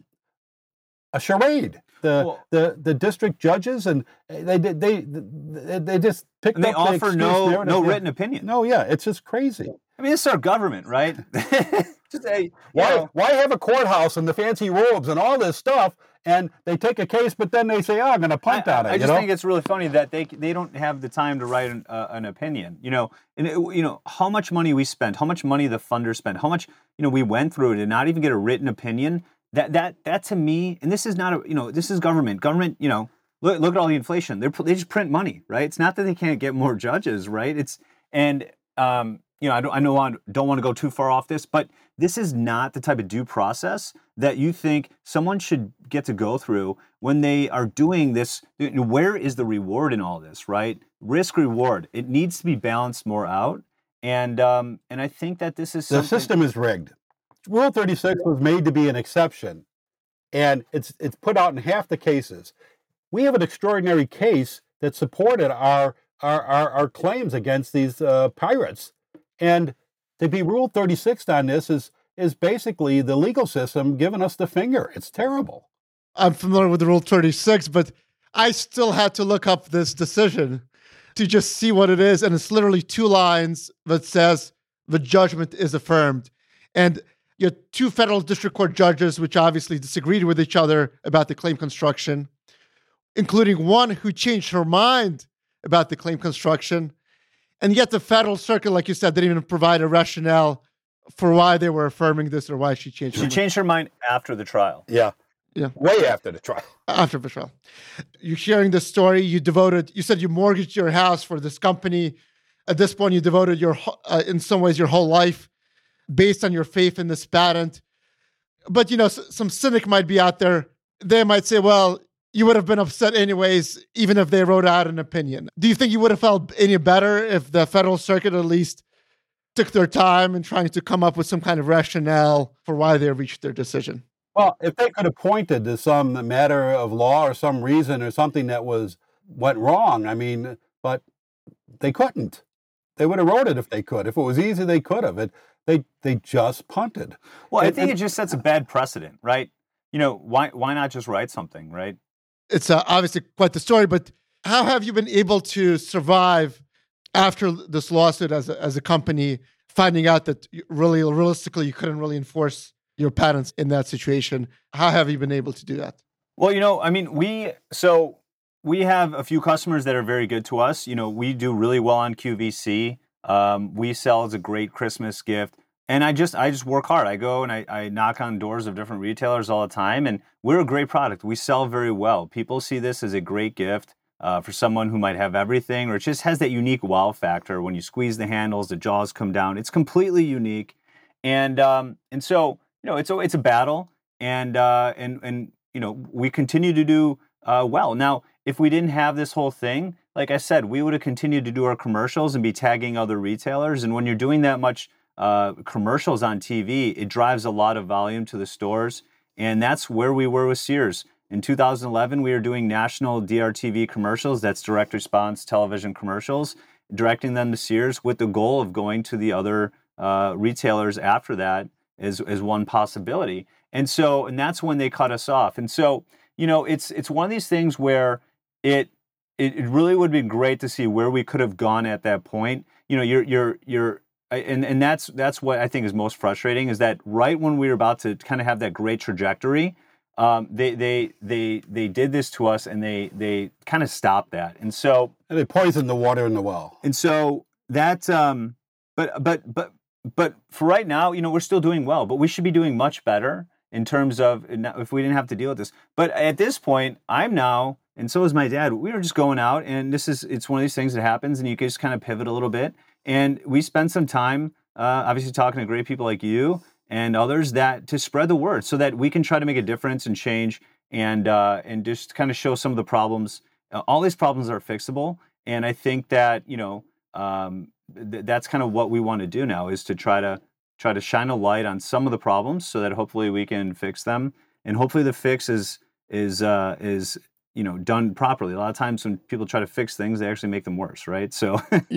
a charade. The, well, the the district judges, and they did they, they they just picked and they up offer the no narrative. no Yeah. written opinion. No, yeah, it's just crazy. I mean, it's our government, right? Just a, Why know, why have a courthouse and the fancy robes and all this stuff, and they take a case, but then they say, "Oh, I'm going to punt I, on it." I you just know? think it's really funny that they they don't have the time to write an, uh, an opinion. You know, and it, you know how much money we spent, how much money the funders spent, how much you know we went through to not even get a written opinion. That that that to me, and this is not a you know this is government. Government, you know, look look at all the inflation. They they just print money, right? It's not that they can't get more judges, right? It's and um, you know I don't I know I don't want to go too far off this, but this is not the type of due process that you think someone should get to go through when they are doing this. Where is the reward in all this, right? Risk reward. It needs to be balanced more out, and um, and I think that this is the something, system is rigged. Rule thirty-six was made to be an exception, and it's it's put out in half the cases. We have an extraordinary case that supported our our our, our claims against these uh, pirates, and to be Rule thirty-six on this is is basically the legal system giving us the finger. It's terrible. I'm familiar with the Rule thirty-six, but I still had to look up this decision to just see what it is, and it's literally two lines that says the judgment is affirmed, and you had two federal district court judges, which obviously disagreed with each other about the claim construction, including one who changed her mind about the claim construction. And yet the federal circuit, like you said, didn't even provide a rationale for why they were affirming this or why she changed her she mind. changed her mind after the trial. Yeah, Yeah. way after the trial. After the trial. You're sharing this story. You devoted, you said you mortgaged your house for this company. At this point, you devoted your, uh, in some ways, your whole life based on your faith in this patent. But, you know, s- some cynic might be out there. They might say, well, you would have been upset anyways, even if they wrote out an opinion. Do you think you would have felt any better if the federal circuit at least took their time in trying to come up with some kind of rationale for why they reached their decision? Well, if they could have pointed to some matter of law or some reason or something that was went wrong, I mean, but they couldn't. They would have wrote it if they could. If it was easy, they could have. It. They they just punted. Well, I And- think and- it just sets a bad precedent, right? You know, why why not just write something, right? It's uh, obviously quite the story, but how have you been able to survive after this lawsuit as a, as a company, finding out that you really, realistically, you couldn't really enforce your patents in that situation? How have you been able to do that? Well, you know, I mean, we so we have a few customers that are very good to us. You know, we do really well on Q V C. Um, we sell as a great Christmas gift. And I just I just work hard. I go and I, I knock on doors of different retailers all the time. And we're a great product. We sell very well. People see this as a great gift uh, for someone who might have everything, or it just has that unique wow factor. When you squeeze the handles, the jaws come down. It's completely unique. And um, and so, you know, it's a, it's a battle. And, uh, and, and you know, we continue to do uh, well. Now, if we didn't have this whole thing, like I said, we would have continued to do our commercials and be tagging other retailers. And when you're doing that much uh, commercials on T V, it drives a lot of volume to the stores. And that's where we were with Sears. In two thousand eleven, we were doing national D R T V commercials. That's direct response television commercials, directing them to Sears with the goal of going to the other uh, retailers after that is, is one possibility. And so, and that's when they cut us off. And so, you know, it's it's one of these things where it It, it really would be great to see where we could have gone at that point. You know, you're you're you're, and and that's that's what I think is most frustrating is that right when we were about to kind of have that great trajectory, um, they they they they did this to us and they they kind of stopped that. And so and they poisoned the water in the well. and so that um, but but but but for right now, you know, we're still doing well, but we should be doing much better in terms of if we didn't have to deal with this. But at this point, I'm now. And so is my dad. We were just going out, and this is, it's one of these things that happens, and you can just kind of pivot a little bit. And we spend some time, uh, obviously talking to great people like you and others that to spread the word so that we can try to make a difference and change and uh, and just kind of show some of the problems. Uh, all these problems are fixable. And I think that, you know, um, th- that's kind of what we want to do now is to try to try to shine a light on some of the problems so that hopefully we can fix them. And hopefully the fix is, is, uh, is, you know, done properly. A lot of times when people try to fix things, they actually make them worse, right? So Yeah.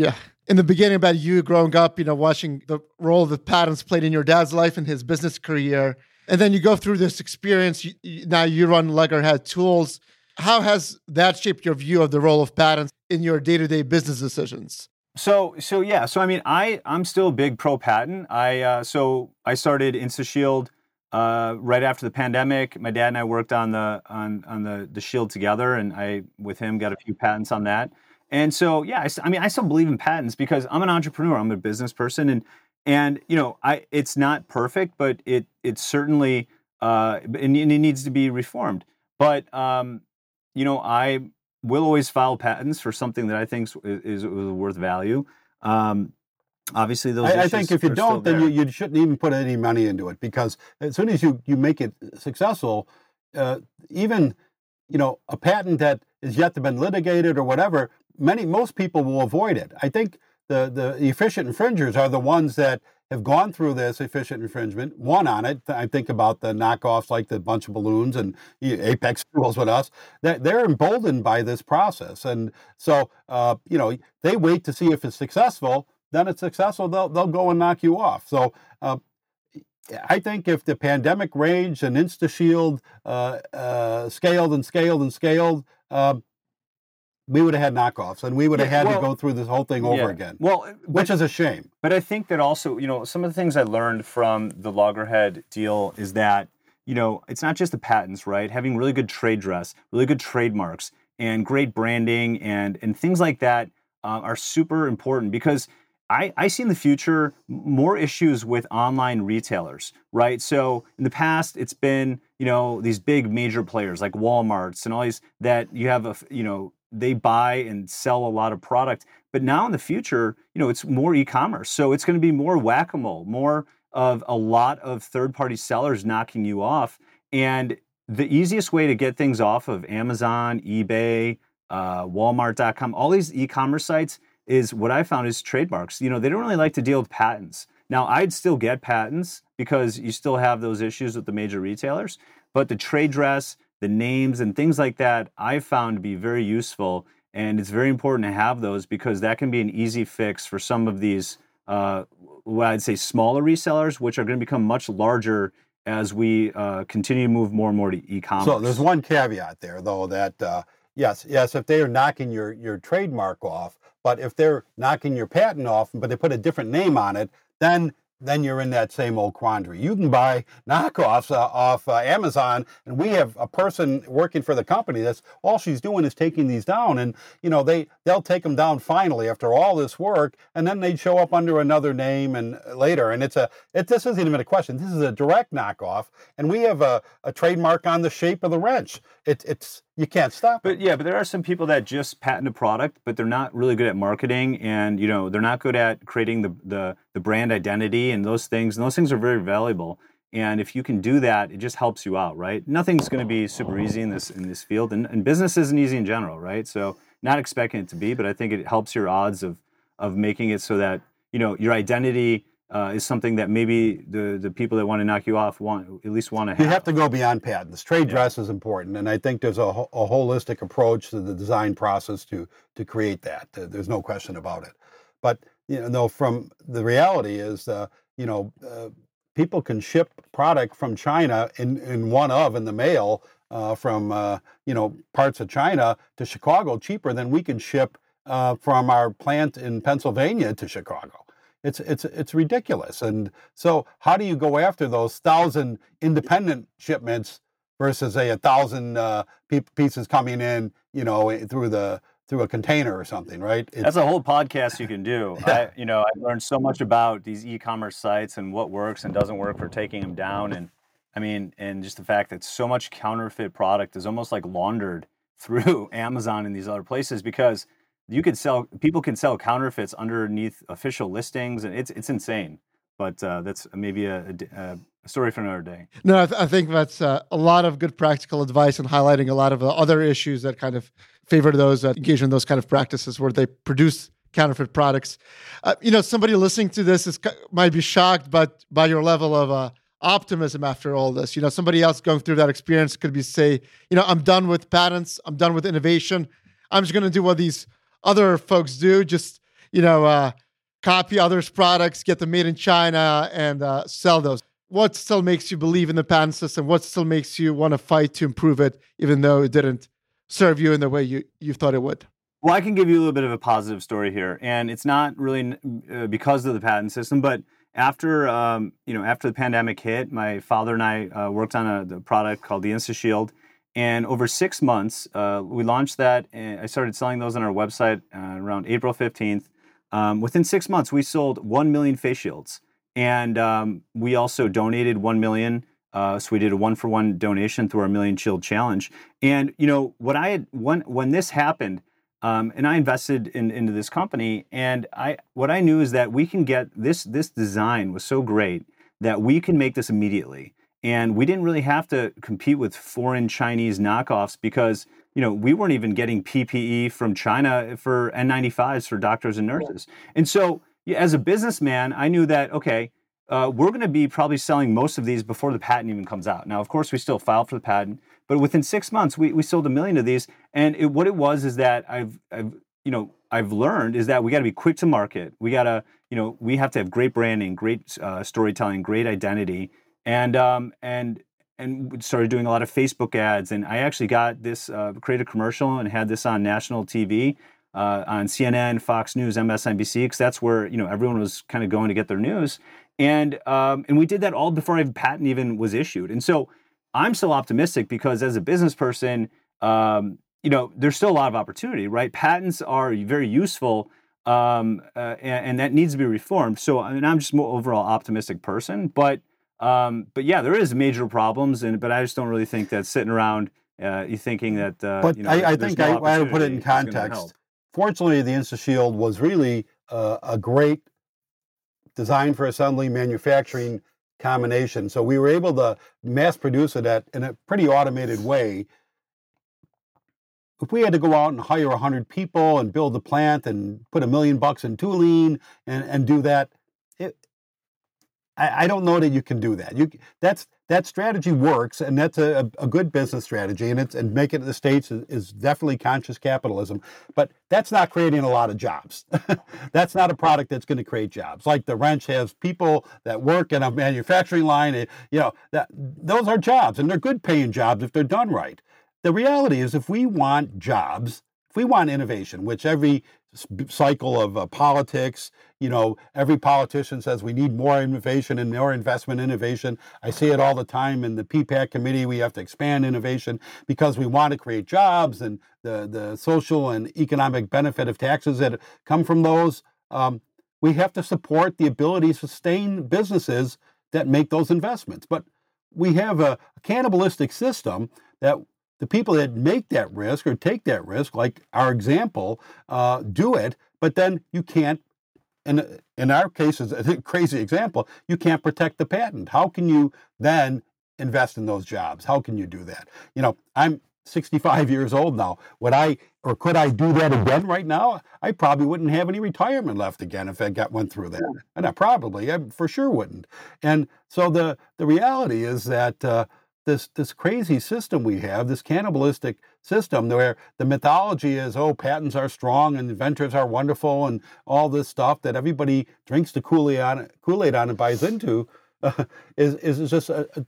in the beginning about you growing up, you know, watching the role that patents played in your dad's life and his business career. And then you go through this experience. You, you, now you run Loggerhead Tools. How has that shaped your view of the role of patents in your day-to-day business decisions? So, so yeah. So, I mean, I, I'm still a big pro patent. I, uh, so I started InstaShield uh, right after the pandemic. My dad and I worked on the, on, on the, the Shield together, and I, with him, got a few patents on that. And so, yeah, I, I mean, I still believe in patents because I'm an entrepreneur. I'm a business person, and, and, you know, I, it's not perfect, but it, it's certainly, uh, and it needs to be reformed. But, um, you know, I will always file patents for something that I think is, is worth value. Um, obviously, those I, I think if you don't, then you, you shouldn't even put any money into it, because as soon as you, you make it successful, uh, even, you know, a patent that is yet to been litigated or whatever, many most people will avoid it. I think the, the efficient infringers are the ones that have gone through this efficient infringement, won on it. I think about the knockoffs like the Bunch of Balloons and Apex Tools with us. That they're emboldened by this process, and so uh, you know, they wait to see if it's successful. Then it's successful, they'll they'll go and knock you off. So uh, I think if the pandemic raged and InstaShield uh, uh, scaled and scaled and scaled, uh, we would have had knockoffs, and we would have yeah, had well, to go through this whole thing over yeah. again. Well, but, which is a shame. But I think that also, you know, some of the things I learned from the Loggerhead deal is that, you know, it's not just the patents, right? Having really good trade dress, really good trademarks, and great branding, and and things like that uh, are super important, because I, I see in the future more issues with online retailers, right? So in the past, it's been, you know, these big major players like Walmart's and all these that you have a, you know, they buy and sell a lot of product. But now in the future, you know, it's more e-commerce. So it's going to be more whack-a-mole, more of a lot of third-party sellers knocking you off. And the easiest way to get things off of Amazon, eBay, uh, Walmart dot com, all these e-commerce sites is what I found is trademarks. You know, they don't really like to deal with patents. Now, I'd still get patents because you still have those issues with the major retailers, but the trade dress, the names and things like that, I found to be very useful. And it's very important to have those, because that can be an easy fix for some of these, uh, what I'd say, smaller resellers, which are going to become much larger as we uh, continue to move more and more to e-commerce. So there's one caveat there, though, that uh, yes, yes, if they are knocking your, your trademark off, but if they're knocking your patent off, but they put a different name on it, then then you're in that same old quandary. You can buy knockoffs uh, off uh, Amazon, and we have a person working for the company that's all she's doing is taking these down, and you know they they'll take them down finally after all this work, and then they'd show up under another name and later, and it's a it this isn't even a question. This is a direct knockoff, and we have a, a trademark on the shape of the wrench. It, it's you can't stop it. But yeah, but there are some people that just patent a product, but they're not really good at marketing, and you know they're not good at creating the the, the brand identity and those things. And those things are very valuable. And if you can do that, it just helps you out, right? Nothing's going to be super easy in this in this field, and, and business isn't easy in general, right? So not expecting it to be, but I think it helps your odds of of making it so that you know your identity uh, is something that maybe the the people that want to knock you off want at least want to have. You have to go beyond patents. Trade yeah. dress is important, and I think there's a, a holistic approach to the design process to to create that. There's no question about it. But you know, from the reality is, uh, you know, uh, people can ship product from China in, in one of in the mail uh, from uh, you know parts of China to Chicago cheaper than we can ship uh, from our plant in Pennsylvania to Chicago. It's it's it's ridiculous. And so, how do you go after those thousand independent shipments versus say a thousand uh, pieces coming in, you know, through the through a container or something, right? It's, That's a whole podcast you can do. I, you know, I've learned so much about these e-commerce sites and what works and doesn't work for taking them down. And I mean, and just the fact that so much counterfeit product is almost like laundered through Amazon and these other places, because you could sell, people can sell counterfeits underneath official listings, and it's it's insane. But uh, that's maybe a, a, a story for another day. No, I, th- I think that's uh, a lot of good practical advice and highlighting a lot of uh, other issues that kind of favor those that engage in those kind of practices where they produce counterfeit products. Uh, you know, somebody listening to this is might be shocked, but by your level of uh, optimism after all this. You know, somebody else going through that experience could be say, you know, I'm done with patents, I'm done with innovation. I'm just going to do what these other folks do. Just you know, uh, copy others' products, get them made in China, and uh, sell those. What still makes you believe in the patent system? What still makes you want to fight to improve it, even though it didn't serve you in the way you, you thought it would? Well, I can give you a little bit of a positive story here, and it's not really uh, because of the patent system, but after um, you know after the pandemic hit, my father and I uh, worked on a the product called the InstaShield, and over six months uh, we launched that. And I started selling those on our website uh, around April fifteenth. Um, within six months, we sold one million face shields, and um, we also donated one million. Uh, so we did a one-for-one donation through our Million Shield Challenge. And you know what I had when when this happened. Um, and I invested in, into this company, and I what I knew is that we can get this this design was so great that we can make this immediately, and we didn't really have to compete with foreign Chinese knockoffs because you know we weren't even getting P P E from China for N ninety-fives for doctors and nurses. And so, yeah, as a businessman, I knew that okay, uh, we're going to be probably selling most of these before the patent even comes out. Now, of course, we still filed for the patent. But within six months, we, we sold a million of these, and it, what it was is that I've I've you know I've learned is that we got to be quick to market. We gotta you know we have to have great branding, great uh, storytelling, great identity, and um and and we started doing a lot of Facebook ads. And I actually got this uh, created a commercial and had this on national T V, uh, on C N N, Fox News, M S N B C, because that's where you know everyone was kind of going to get their news. And um and we did that all before a patent even was issued. And so I'm still optimistic because as a business person, um, you know, there's still a lot of opportunity, right? Patents are very useful, um, uh, and, and that needs to be reformed. So, I mean, I'm just more overall optimistic person, but, um, but yeah, there is major problems, and but I just don't really think that sitting around, uh, you thinking that. Uh, but you know, I, I think no I, I would put it in context. Fortunately, the InstaShield was really uh, a great design for assembly manufacturing combination. So we were able to mass produce it at, in a pretty automated way. If we had to go out and hire one hundred people and build a plant and put a million bucks in tooling and, and do that, it, I, I don't know that you can do that. You that's that strategy works, and that's a, a good business strategy, and it's and make it in the States is, is definitely conscious capitalism. But that's not creating a lot of jobs. That's not a product that's going to create jobs. Like the wrench has people that work in a manufacturing line. You know, that those are jobs, and they're good paying jobs if they're done right. The reality is, if we want jobs, if we want innovation, which every cycle of uh, politics, you know, every politician says we need more innovation and more investment in innovation. I see it all the time in the P PAC committee. We have to expand innovation because we want to create jobs and the, the social and economic benefit of taxes that come from those. Um, we have to support the ability to sustain businesses that make those investments. But we have a, a cannibalistic system that the people that make that risk or take that risk, like our example, uh, do it, but then you can't, in, in our case, it's a crazy example, you can't protect the patent. How can you then invest in those jobs? How can you do that? You know, I'm sixty-five years old now. Would I, or could I do that again right now? I probably wouldn't have any retirement left again if I got went through that. And I probably, I for sure wouldn't. And so the, the reality is that uh, This this crazy system we have, this cannibalistic system where the mythology is, oh, patents are strong and inventors are wonderful and all this stuff that everybody drinks the Kool-Aid on, Kool-Aid on and buys into, uh, is is just a, a,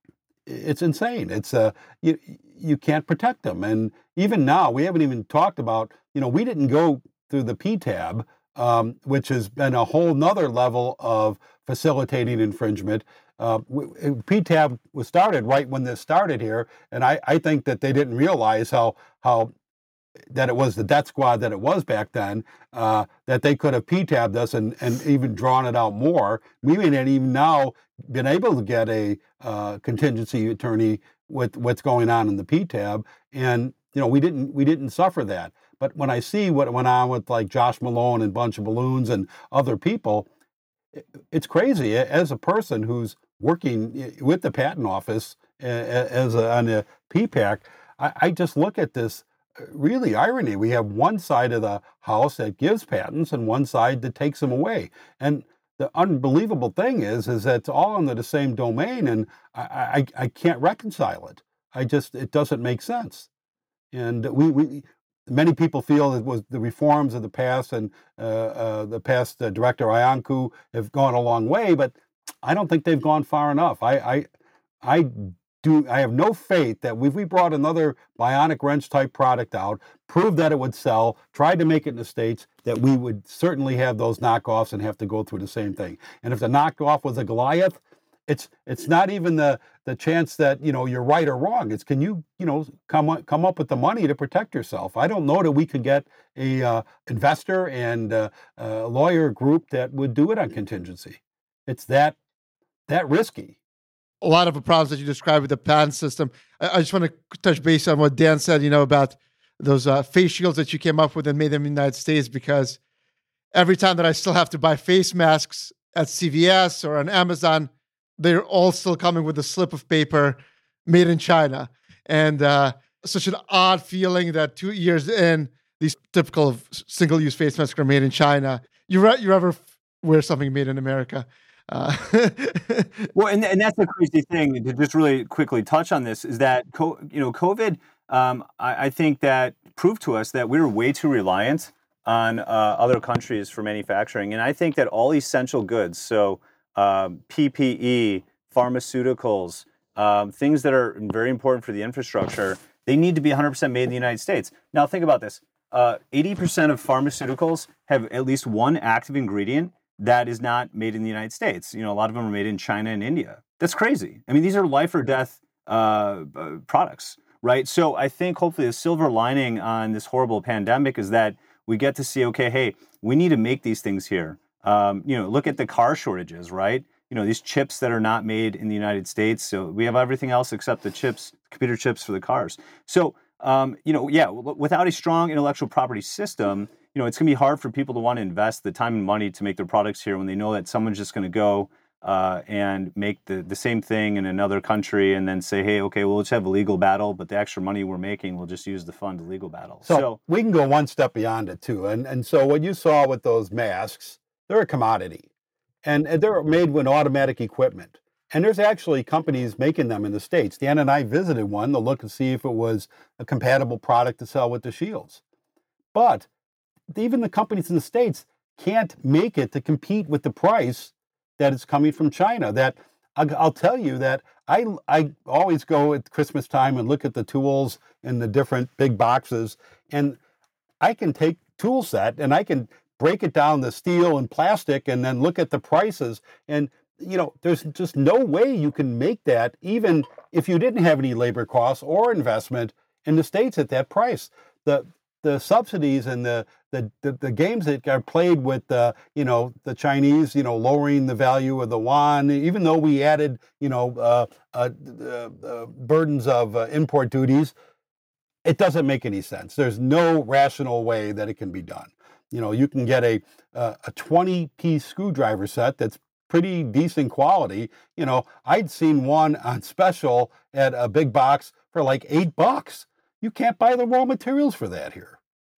it's insane. It's uh, you you can't protect them. And even now, we haven't even talked about, you know, we didn't go through the P TAB, um, which has been a whole nother level of facilitating infringement. Uh, P TAB was started right when this started here, and I, I think that they didn't realize how how that it was the death squad that it was back then, uh, that they could have P TAB'd us and, and even drawn it out more. We may not even now been able to get a uh, contingency attorney with what's going on in the P TAB, and you know we didn't we didn't suffer that. But when I see what went on with like Josh Malone and Bunch of Balloons and other people, it's crazy. As a person who's working with the patent office as a, on a P PAC, I, I just look at this really irony. We have one side of the house that gives patents and one side that takes them away. And the unbelievable thing is, is that it's all under the same domain, and I, I, I can't reconcile it. I just, it doesn't make sense. And we, we many people feel it was the reforms of the past and uh, uh, the past uh, Director Iancu have gone a long way, but I don't think they've gone far enough. I, I, I do. I have no faith that if we brought another bionic wrench type product out, proved that it would sell, tried to make it in the States, that we would certainly have those knockoffs and have to go through the same thing. And if the knockoff was a Goliath, it's it's not even the the chance that, you know, you're right or wrong. It's can you, you know, come up, come up with the money to protect yourself. I don't know that we could get a uh, investor and uh, a lawyer group that would do it on contingency. It's that that risky. A lot of the problems that you described with the patent system. I, I just want to touch base on what Dan said, you know, about those uh, face shields that you came up with and made them in the United States, because every time that I still have to buy face masks at C V S or on Amazon, they're all still coming with a slip of paper made in China. And uh, such an odd feeling that two years in, these typical single-use face masks are made in China. You, re- you ever wear something made in America? Uh, well, and, and that's the crazy thing, to just really quickly touch on this, is that, co- you know, COVID, um, I, I think that proved to us that we were way too reliant on uh, other countries for manufacturing. And I think that all essential goods, so um, P P E, pharmaceuticals, um, things that are very important for the infrastructure, they need to be one hundred percent made in the United States. Now, think about this. Uh, eighty percent of pharmaceuticals have at least one active ingredient that is not made in the United States. You know, a lot of them are made in China and India. That's crazy. I mean, these are life or death uh, uh, products, right? So I think hopefully the silver lining on this horrible pandemic is that we get to see, okay, hey, we need to make these things here. Um, you know, look at the car shortages, right? You know, these chips that are not made in the United States. So we have everything else except the chips, computer chips for the cars. So, um, you know, yeah, w- without a strong intellectual property system, you know, it's going to be hard for people to want to invest the time and money to make their products here when they know that someone's just going to go uh, and make the, the same thing in another country and then say, hey, okay, well, let's have a legal battle, but the extra money we're making, we'll just use to fund the legal battle. So, so we can go one step beyond it, too. And, and so what you saw with those masks, they're a commodity. And, and they're made with automatic equipment. And there's actually companies making them in the States. Dan and I visited one to look and see if it was a compatible product to sell with the shields. But even the companies in the States can't make it to compete with the price that is coming from China. That I'll, I'll tell you that I, I always go at Christmas time and look at the tools in the different big boxes. And I can take tool set and I can break it down to steel and plastic and then look at the prices. And, you know, there's just no way you can make that, even if you didn't have any labor costs or investment in the States at that price. The the subsidies and the the, the, the games that are played with, uh, you know, the Chinese, you know, lowering the value of the yuan, even though we added, you know, uh, uh, uh, burdens of uh, import duties, it doesn't make any sense. There's no rational way that it can be done. You know, you can get a uh, a twenty-piece screwdriver set that's pretty decent quality. You know, I'd seen one on special at a big box for like eight bucks. You can't buy the raw materials for that here.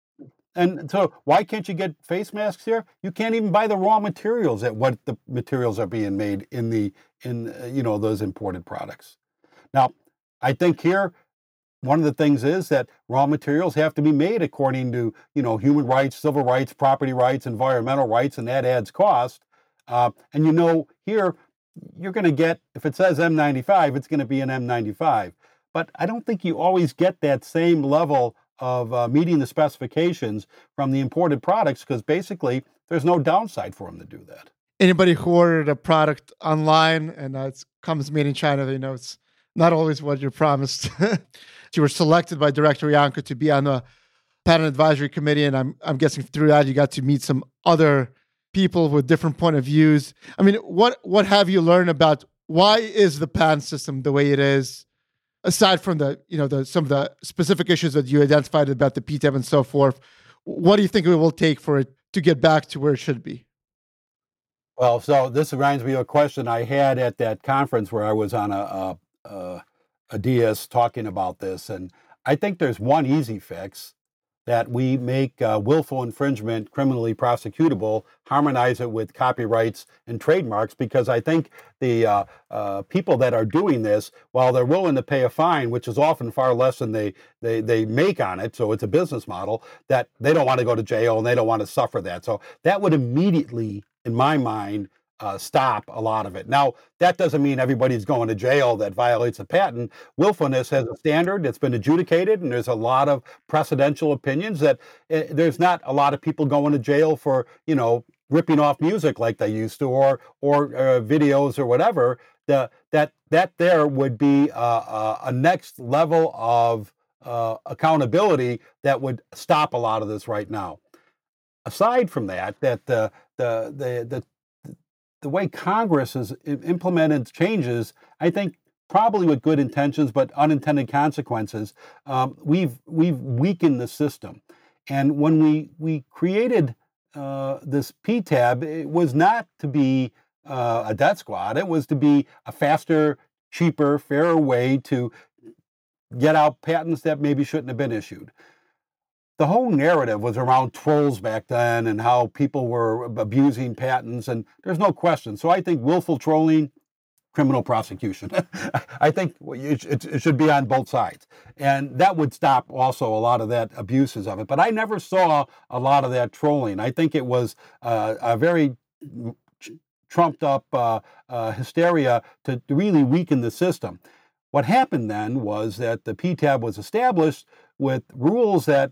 And so why can't you get face masks here? You can't even buy the raw materials at what the materials are being made in the in uh, you know, those imported products. Now, I think here, one of the things is that raw materials have to be made according to, you know, human rights, civil rights, property rights, environmental rights, and that adds cost. Uh, and you know, here you're going to get, if it says M ninety-five, it's going to be an M ninety-five. But I don't think you always get that same level of uh, meeting the specifications from the imported products, because basically there's no downside for them to do that. Anybody who ordered a product online and uh, it comes made in China, they know it's not always what you're promised. You were selected by Director Iancu to be on the patent advisory committee, and I'm I'm guessing through that you got to meet some other people with different point of views. I mean, what what have you learned about why is the patent system the way it is, aside from the you know the some of the specific issues that you identified about the P T A B and so forth? What do you think it will take for it to get back to where it should be? Well, so this reminds me of a question I had at that conference where I was on a. a, a a D S talking about this, and I think there's one easy fix. that we make uh, willful infringement criminally prosecutable, harmonize it with copyrights and trademarks, because I think the uh, uh, people that are doing this, while they're willing to pay a fine, which is often far less than they, they, they make on it, so it's a business model, that they don't want to go to jail and they don't want to suffer that. So that would immediately, in my mind, Uh, stop a lot of it. Now, that doesn't mean everybody's going to jail that violates a patent. Willfulness has a standard that's been adjudicated, and there's a lot of precedential opinions that uh, there's not a lot of people going to jail for, you know, ripping off music like they used to, or or uh, videos or whatever. The, that that there would be uh, uh, a next level of uh, accountability that would stop a lot of this right now. Aside from that, that the the the the the way Congress has implemented changes, I think probably with good intentions, but unintended consequences, um, we've we've weakened the system. And when we we created uh, this P TAB, it was not to be uh, a death squad. It was to be a faster, cheaper, fairer way to get out patents that maybe shouldn't have been issued. The whole narrative was around trolls back then and how people were abusing patents, and there's no question. So I think willful trolling, criminal prosecution. I think it should be on both sides. And that would stop also a lot of that abuses of it. But I never saw a lot of that trolling. I think it was uh, a very trumped up uh, uh, hysteria to really weaken the system. What happened then was that the P TAB was established with rules that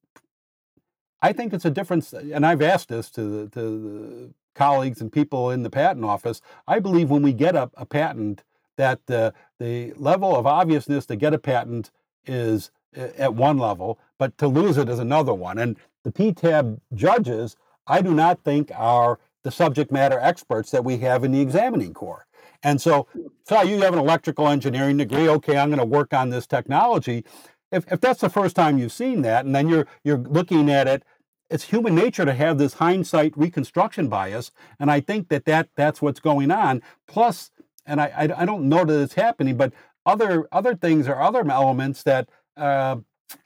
I think it's a difference, and I've asked this to the, to the colleagues and people in the patent office. I believe when we get a, a patent, that uh, the level of obviousness to get a patent is at one level, but to lose it is another one. And the P TAB judges, I do not think are the subject matter experts that we have in the examining corps. And so, so you have an electrical engineering degree. Okay, I'm going to work on this technology. If, if that's the first time you've seen that, and then you're you're looking at it, it's human nature to have this hindsight reconstruction bias, and I think that, that that's what's going on. Plus, and I, I, I don't know that it's happening, but other other things or other elements that uh,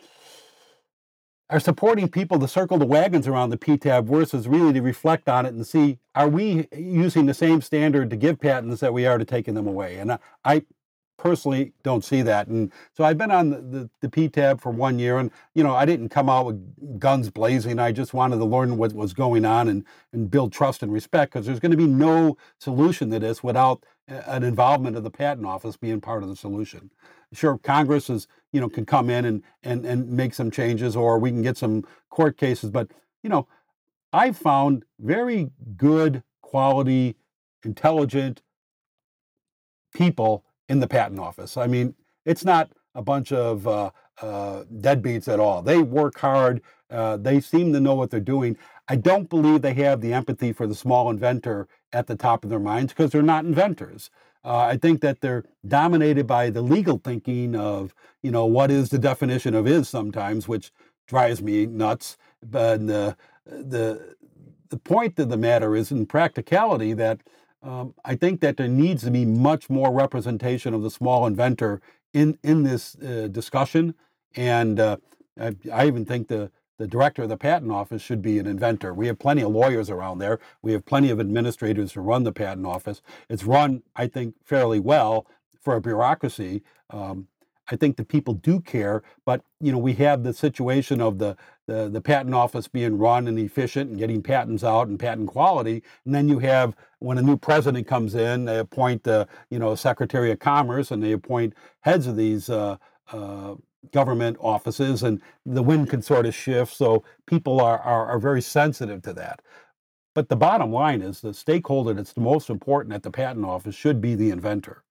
are supporting people to circle the wagons around the P TAB versus really to reflect on it and see, are we using the same standard to give patents that we are to taking them away? And I, I personally don't see that. And so I've been on the, the, the P TAB for one year, and, you know, I didn't come out with guns blazing. I just wanted to learn what was going on and, and build trust and respect, because there's going to be no solution to this without an involvement of the patent office being part of the solution. Sure, Congress is, you know, can come in and, and, and make some changes, or we can get some court cases. But, you know, I've found very good quality, intelligent people in the patent office. I mean, it's not a bunch of uh, uh, deadbeats at all. They work hard. Uh, they seem to know what they're doing. I don't believe they have the empathy for the small inventor at the top of their minds, because they're not inventors. Uh, I think that they're dominated by the legal thinking of, you know, what is the definition of is sometimes, which drives me nuts. But the the the point of the matter is, in practicality, that Um, I think that there needs to be much more representation of the small inventor in in this uh, discussion, and uh, I, I even think the the director of the patent office should be an inventor. We have plenty of lawyers around there. We have plenty of administrators who run the patent office. It's run, I think, fairly well for a bureaucracy. Um, I think the people do care, but, you know, we have the situation of the, the the patent office being run and efficient and getting patents out and patent quality, and then you have, when a new president comes in, they appoint the, you know, Secretary of Commerce, and they appoint heads of these uh, uh, government offices, and the wind can sort of shift. So people are, are are very sensitive to that. But the bottom line is, the stakeholder that's the most important at the patent office should be the inventor.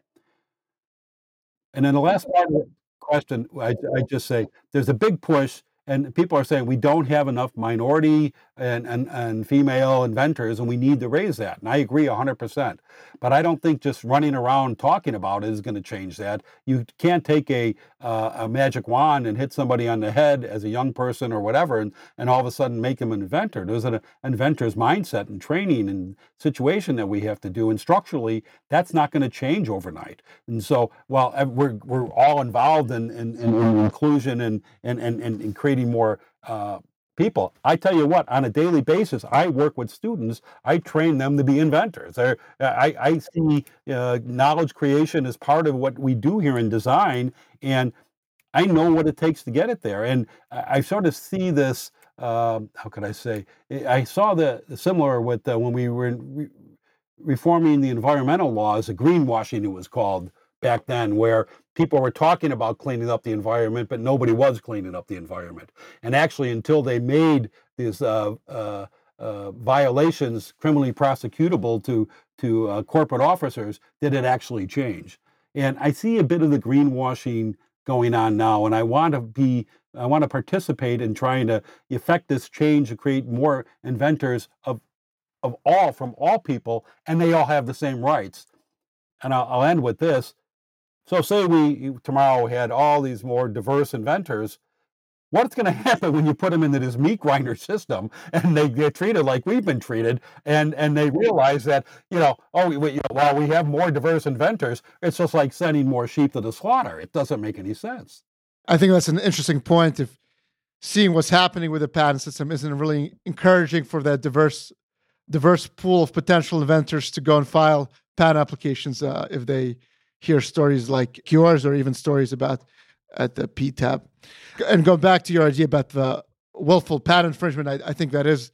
And then the last part of the question, I, I just say there's a big push, and people are saying we don't have enough minority and, and, and female inventors, and we need to raise that. And I agree one hundred percent. But I don't think just running around talking about it is going to change that. You can't take a, uh, a magic wand and hit somebody on the head as a young person or whatever, and, and all of a sudden make them an inventor. There's an inventor's mindset and training and situation that we have to do. And structurally, that's not going to change overnight. And so while we're, we're all involved in, in, in inclusion and, and, and, and creating creating more uh, people. I tell you what, on a daily basis, I work with students. I train them to be inventors. I, I, I see uh, knowledge creation as part of what we do here in design, and I know what it takes to get it there. And I, I sort of see this, uh, how could I say, I saw the similar with uh, when we were re- reforming the environmental laws, the greenwashing it was called back then, where people were talking about cleaning up the environment, but nobody was cleaning up the environment. And actually, until they made these uh, uh, uh, violations criminally prosecutable to, to uh, corporate officers, did it actually change. And I see a bit of the greenwashing going on now, and I want to be, I want to participate in trying to effect this change to create more inventors of, of all, from all people, and they all have the same rights. And I'll, I'll end with this. So say we tomorrow had all these more diverse inventors, what's going to happen when you put them into this meat grinder system and they get treated like we've been treated, and, and they realize that, you know, oh, we, you know, while we have more diverse inventors, it's just like sending more sheep to the slaughter. It doesn't make any sense. I think that's an interesting point. If seeing what's happening with the patent system isn't really encouraging for that diverse diverse pool of potential inventors to go and file patent applications uh, if they hear stories like yours or even stories about at the P T A B. And go back to your idea about the willful patent infringement, I, I think that is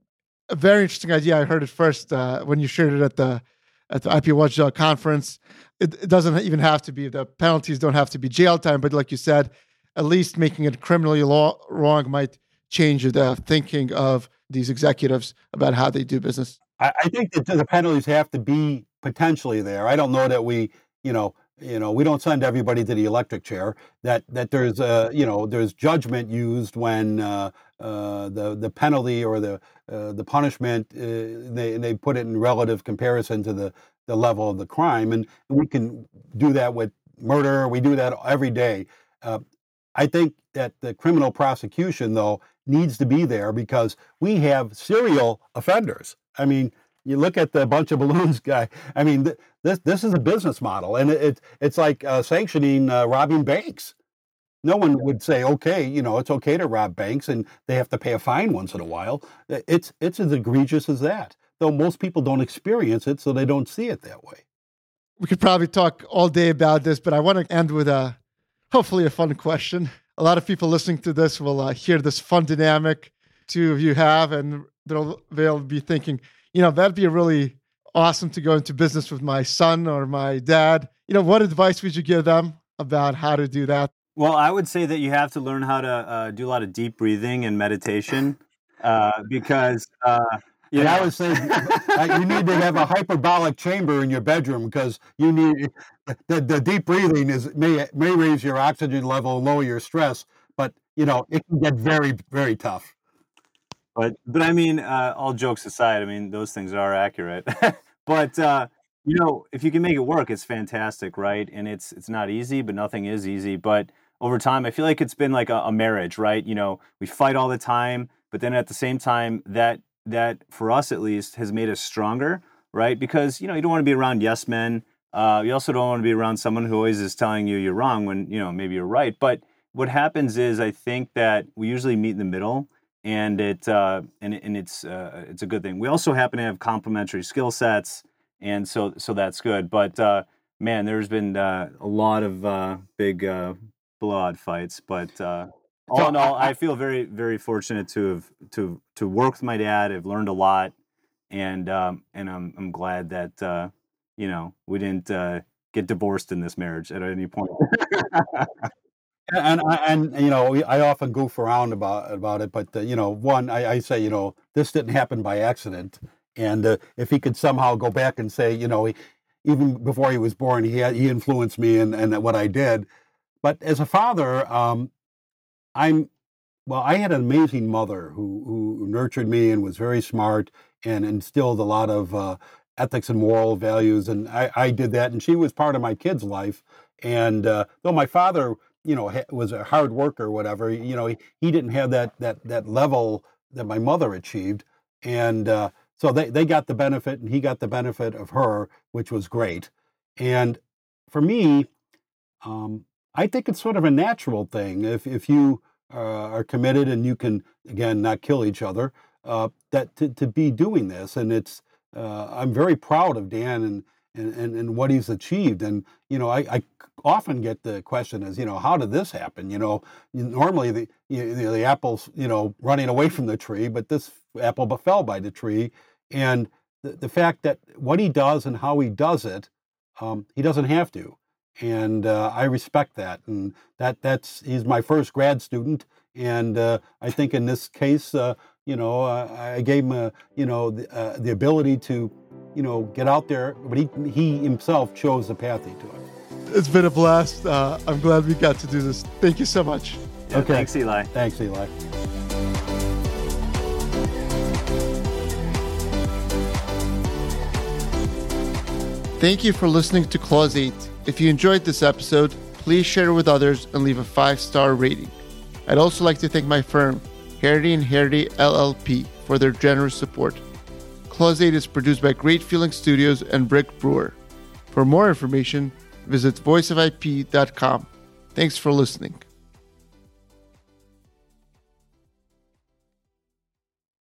a very interesting idea. I heard it first uh, when you shared it at the at the I P Watchdog conference. It, it doesn't even have to be, the penalties don't have to be jail time, but like you said, at least making it criminally law, wrong might change the thinking of these executives about how they do business. I, I think that the penalties have to be potentially there. I don't know that we, you know, you know, we don't send everybody to the electric chair. That that there's a, you know, there's judgment used when uh, uh, the the penalty or the uh, the punishment uh, they they put it in relative comparison to the the level of the crime, and we can do that with murder. We do that every day. Uh, I think that the criminal prosecution, though, needs to be there because we have serial offenders. I mean, you look at the bunch of balloons guy. I mean, th- this this is a business model, and it, it it's like uh, sanctioning uh, robbing banks. No one would say, okay, you know, it's okay to rob banks, and they have to pay a fine once in a while. It's it's as egregious as that. Though most people don't experience it, so they don't see it that way. We could probably talk all day about this, but I want to end with a hopefully a fun question. A lot of people listening to this will uh, hear this fun dynamic two of you have, and they'll they'll be thinking, you know, that'd be really awesome to go into business with my son or my dad. You know, what advice would you give them about how to do that? Well, I would say that you have to learn how to uh, do a lot of deep breathing and meditation uh, because, uh, you And know, I would say uh, you need to have a hyperbolic chamber in your bedroom because you need the, the deep breathing is may may raise your oxygen level, lower your stress, but you know it can get very very tough. But but I mean, uh, all jokes aside, I mean those things are accurate. But uh, you know, if you can make it work, it's fantastic, right? And it's it's not easy, but nothing is easy. But over time, I feel like it's been like a, a marriage, right? You know, we fight all the time, but then at the same time, that that for us at least has made us stronger, right? Because you know, you don't want to be around yes men. Uh, you also don't want to be around someone who always is telling you you're wrong when you know maybe you're right. But what happens is, I think that we usually meet in the middle. And it uh, and and it's uh, it's a good thing. We also happen to have complementary skill sets, and so so that's good. But uh, man, there's been uh, a lot of uh, big uh, blowout fights. But uh, all in all, I feel very very fortunate to have to to work with my dad. I've learned a lot, and um, and I'm I'm glad that uh, you know we didn't uh, get divorced in this marriage at any point. And, and and you know, I often goof around about about it, but uh, you know, one, I, I say, you know, this didn't happen by accident, and uh, if he could somehow go back and say, you know, he, even before he was born, he had, he influenced me and and what I did. But as a father, um, I'm well, I had an amazing mother who who nurtured me and was very smart and instilled a lot of uh, ethics and moral values, and I, I did that, and she was part of my kid's life. And uh, though my father, you know, was a hard worker or whatever, you know, he, he didn't have that that that level that my mother achieved. And uh, so they, they got the benefit and he got the benefit of her, which was great. And for me, um, I think it's sort of a natural thing. If if you uh, are committed, and you can, again, not kill each other, uh, that to, to be doing this. And it's, uh, I'm very proud of Dan and, and, and, and what he's achieved. And, you know, I, I often get the question is, you know, how did this happen? You know, normally the, you know, the apple's, you know, running away from the tree, but this apple fell by the tree. And the, the fact that what he does and how he does it, um, he doesn't have to. And uh, I respect that. And that that's he's my first grad student. And uh, I think in this case, uh, you know, uh, I gave him, a, you know, the, uh, the ability to, you know, get out there. But he he himself chose the path he took. It's been a blast. Uh, I'm glad we got to do this. Thank you so much. Yeah, okay. Thanks, Eli. Thanks, Eli. Thank you for listening to Clause eight. If you enjoyed this episode, please share it with others and leave a five-star rating. I'd also like to thank my firm, Harity and Harity L L P, for their generous support. Clause eight is produced by Great Feeling Studios and Brick Brewer. For more information, visit voice of I P dot com. Thanks for listening.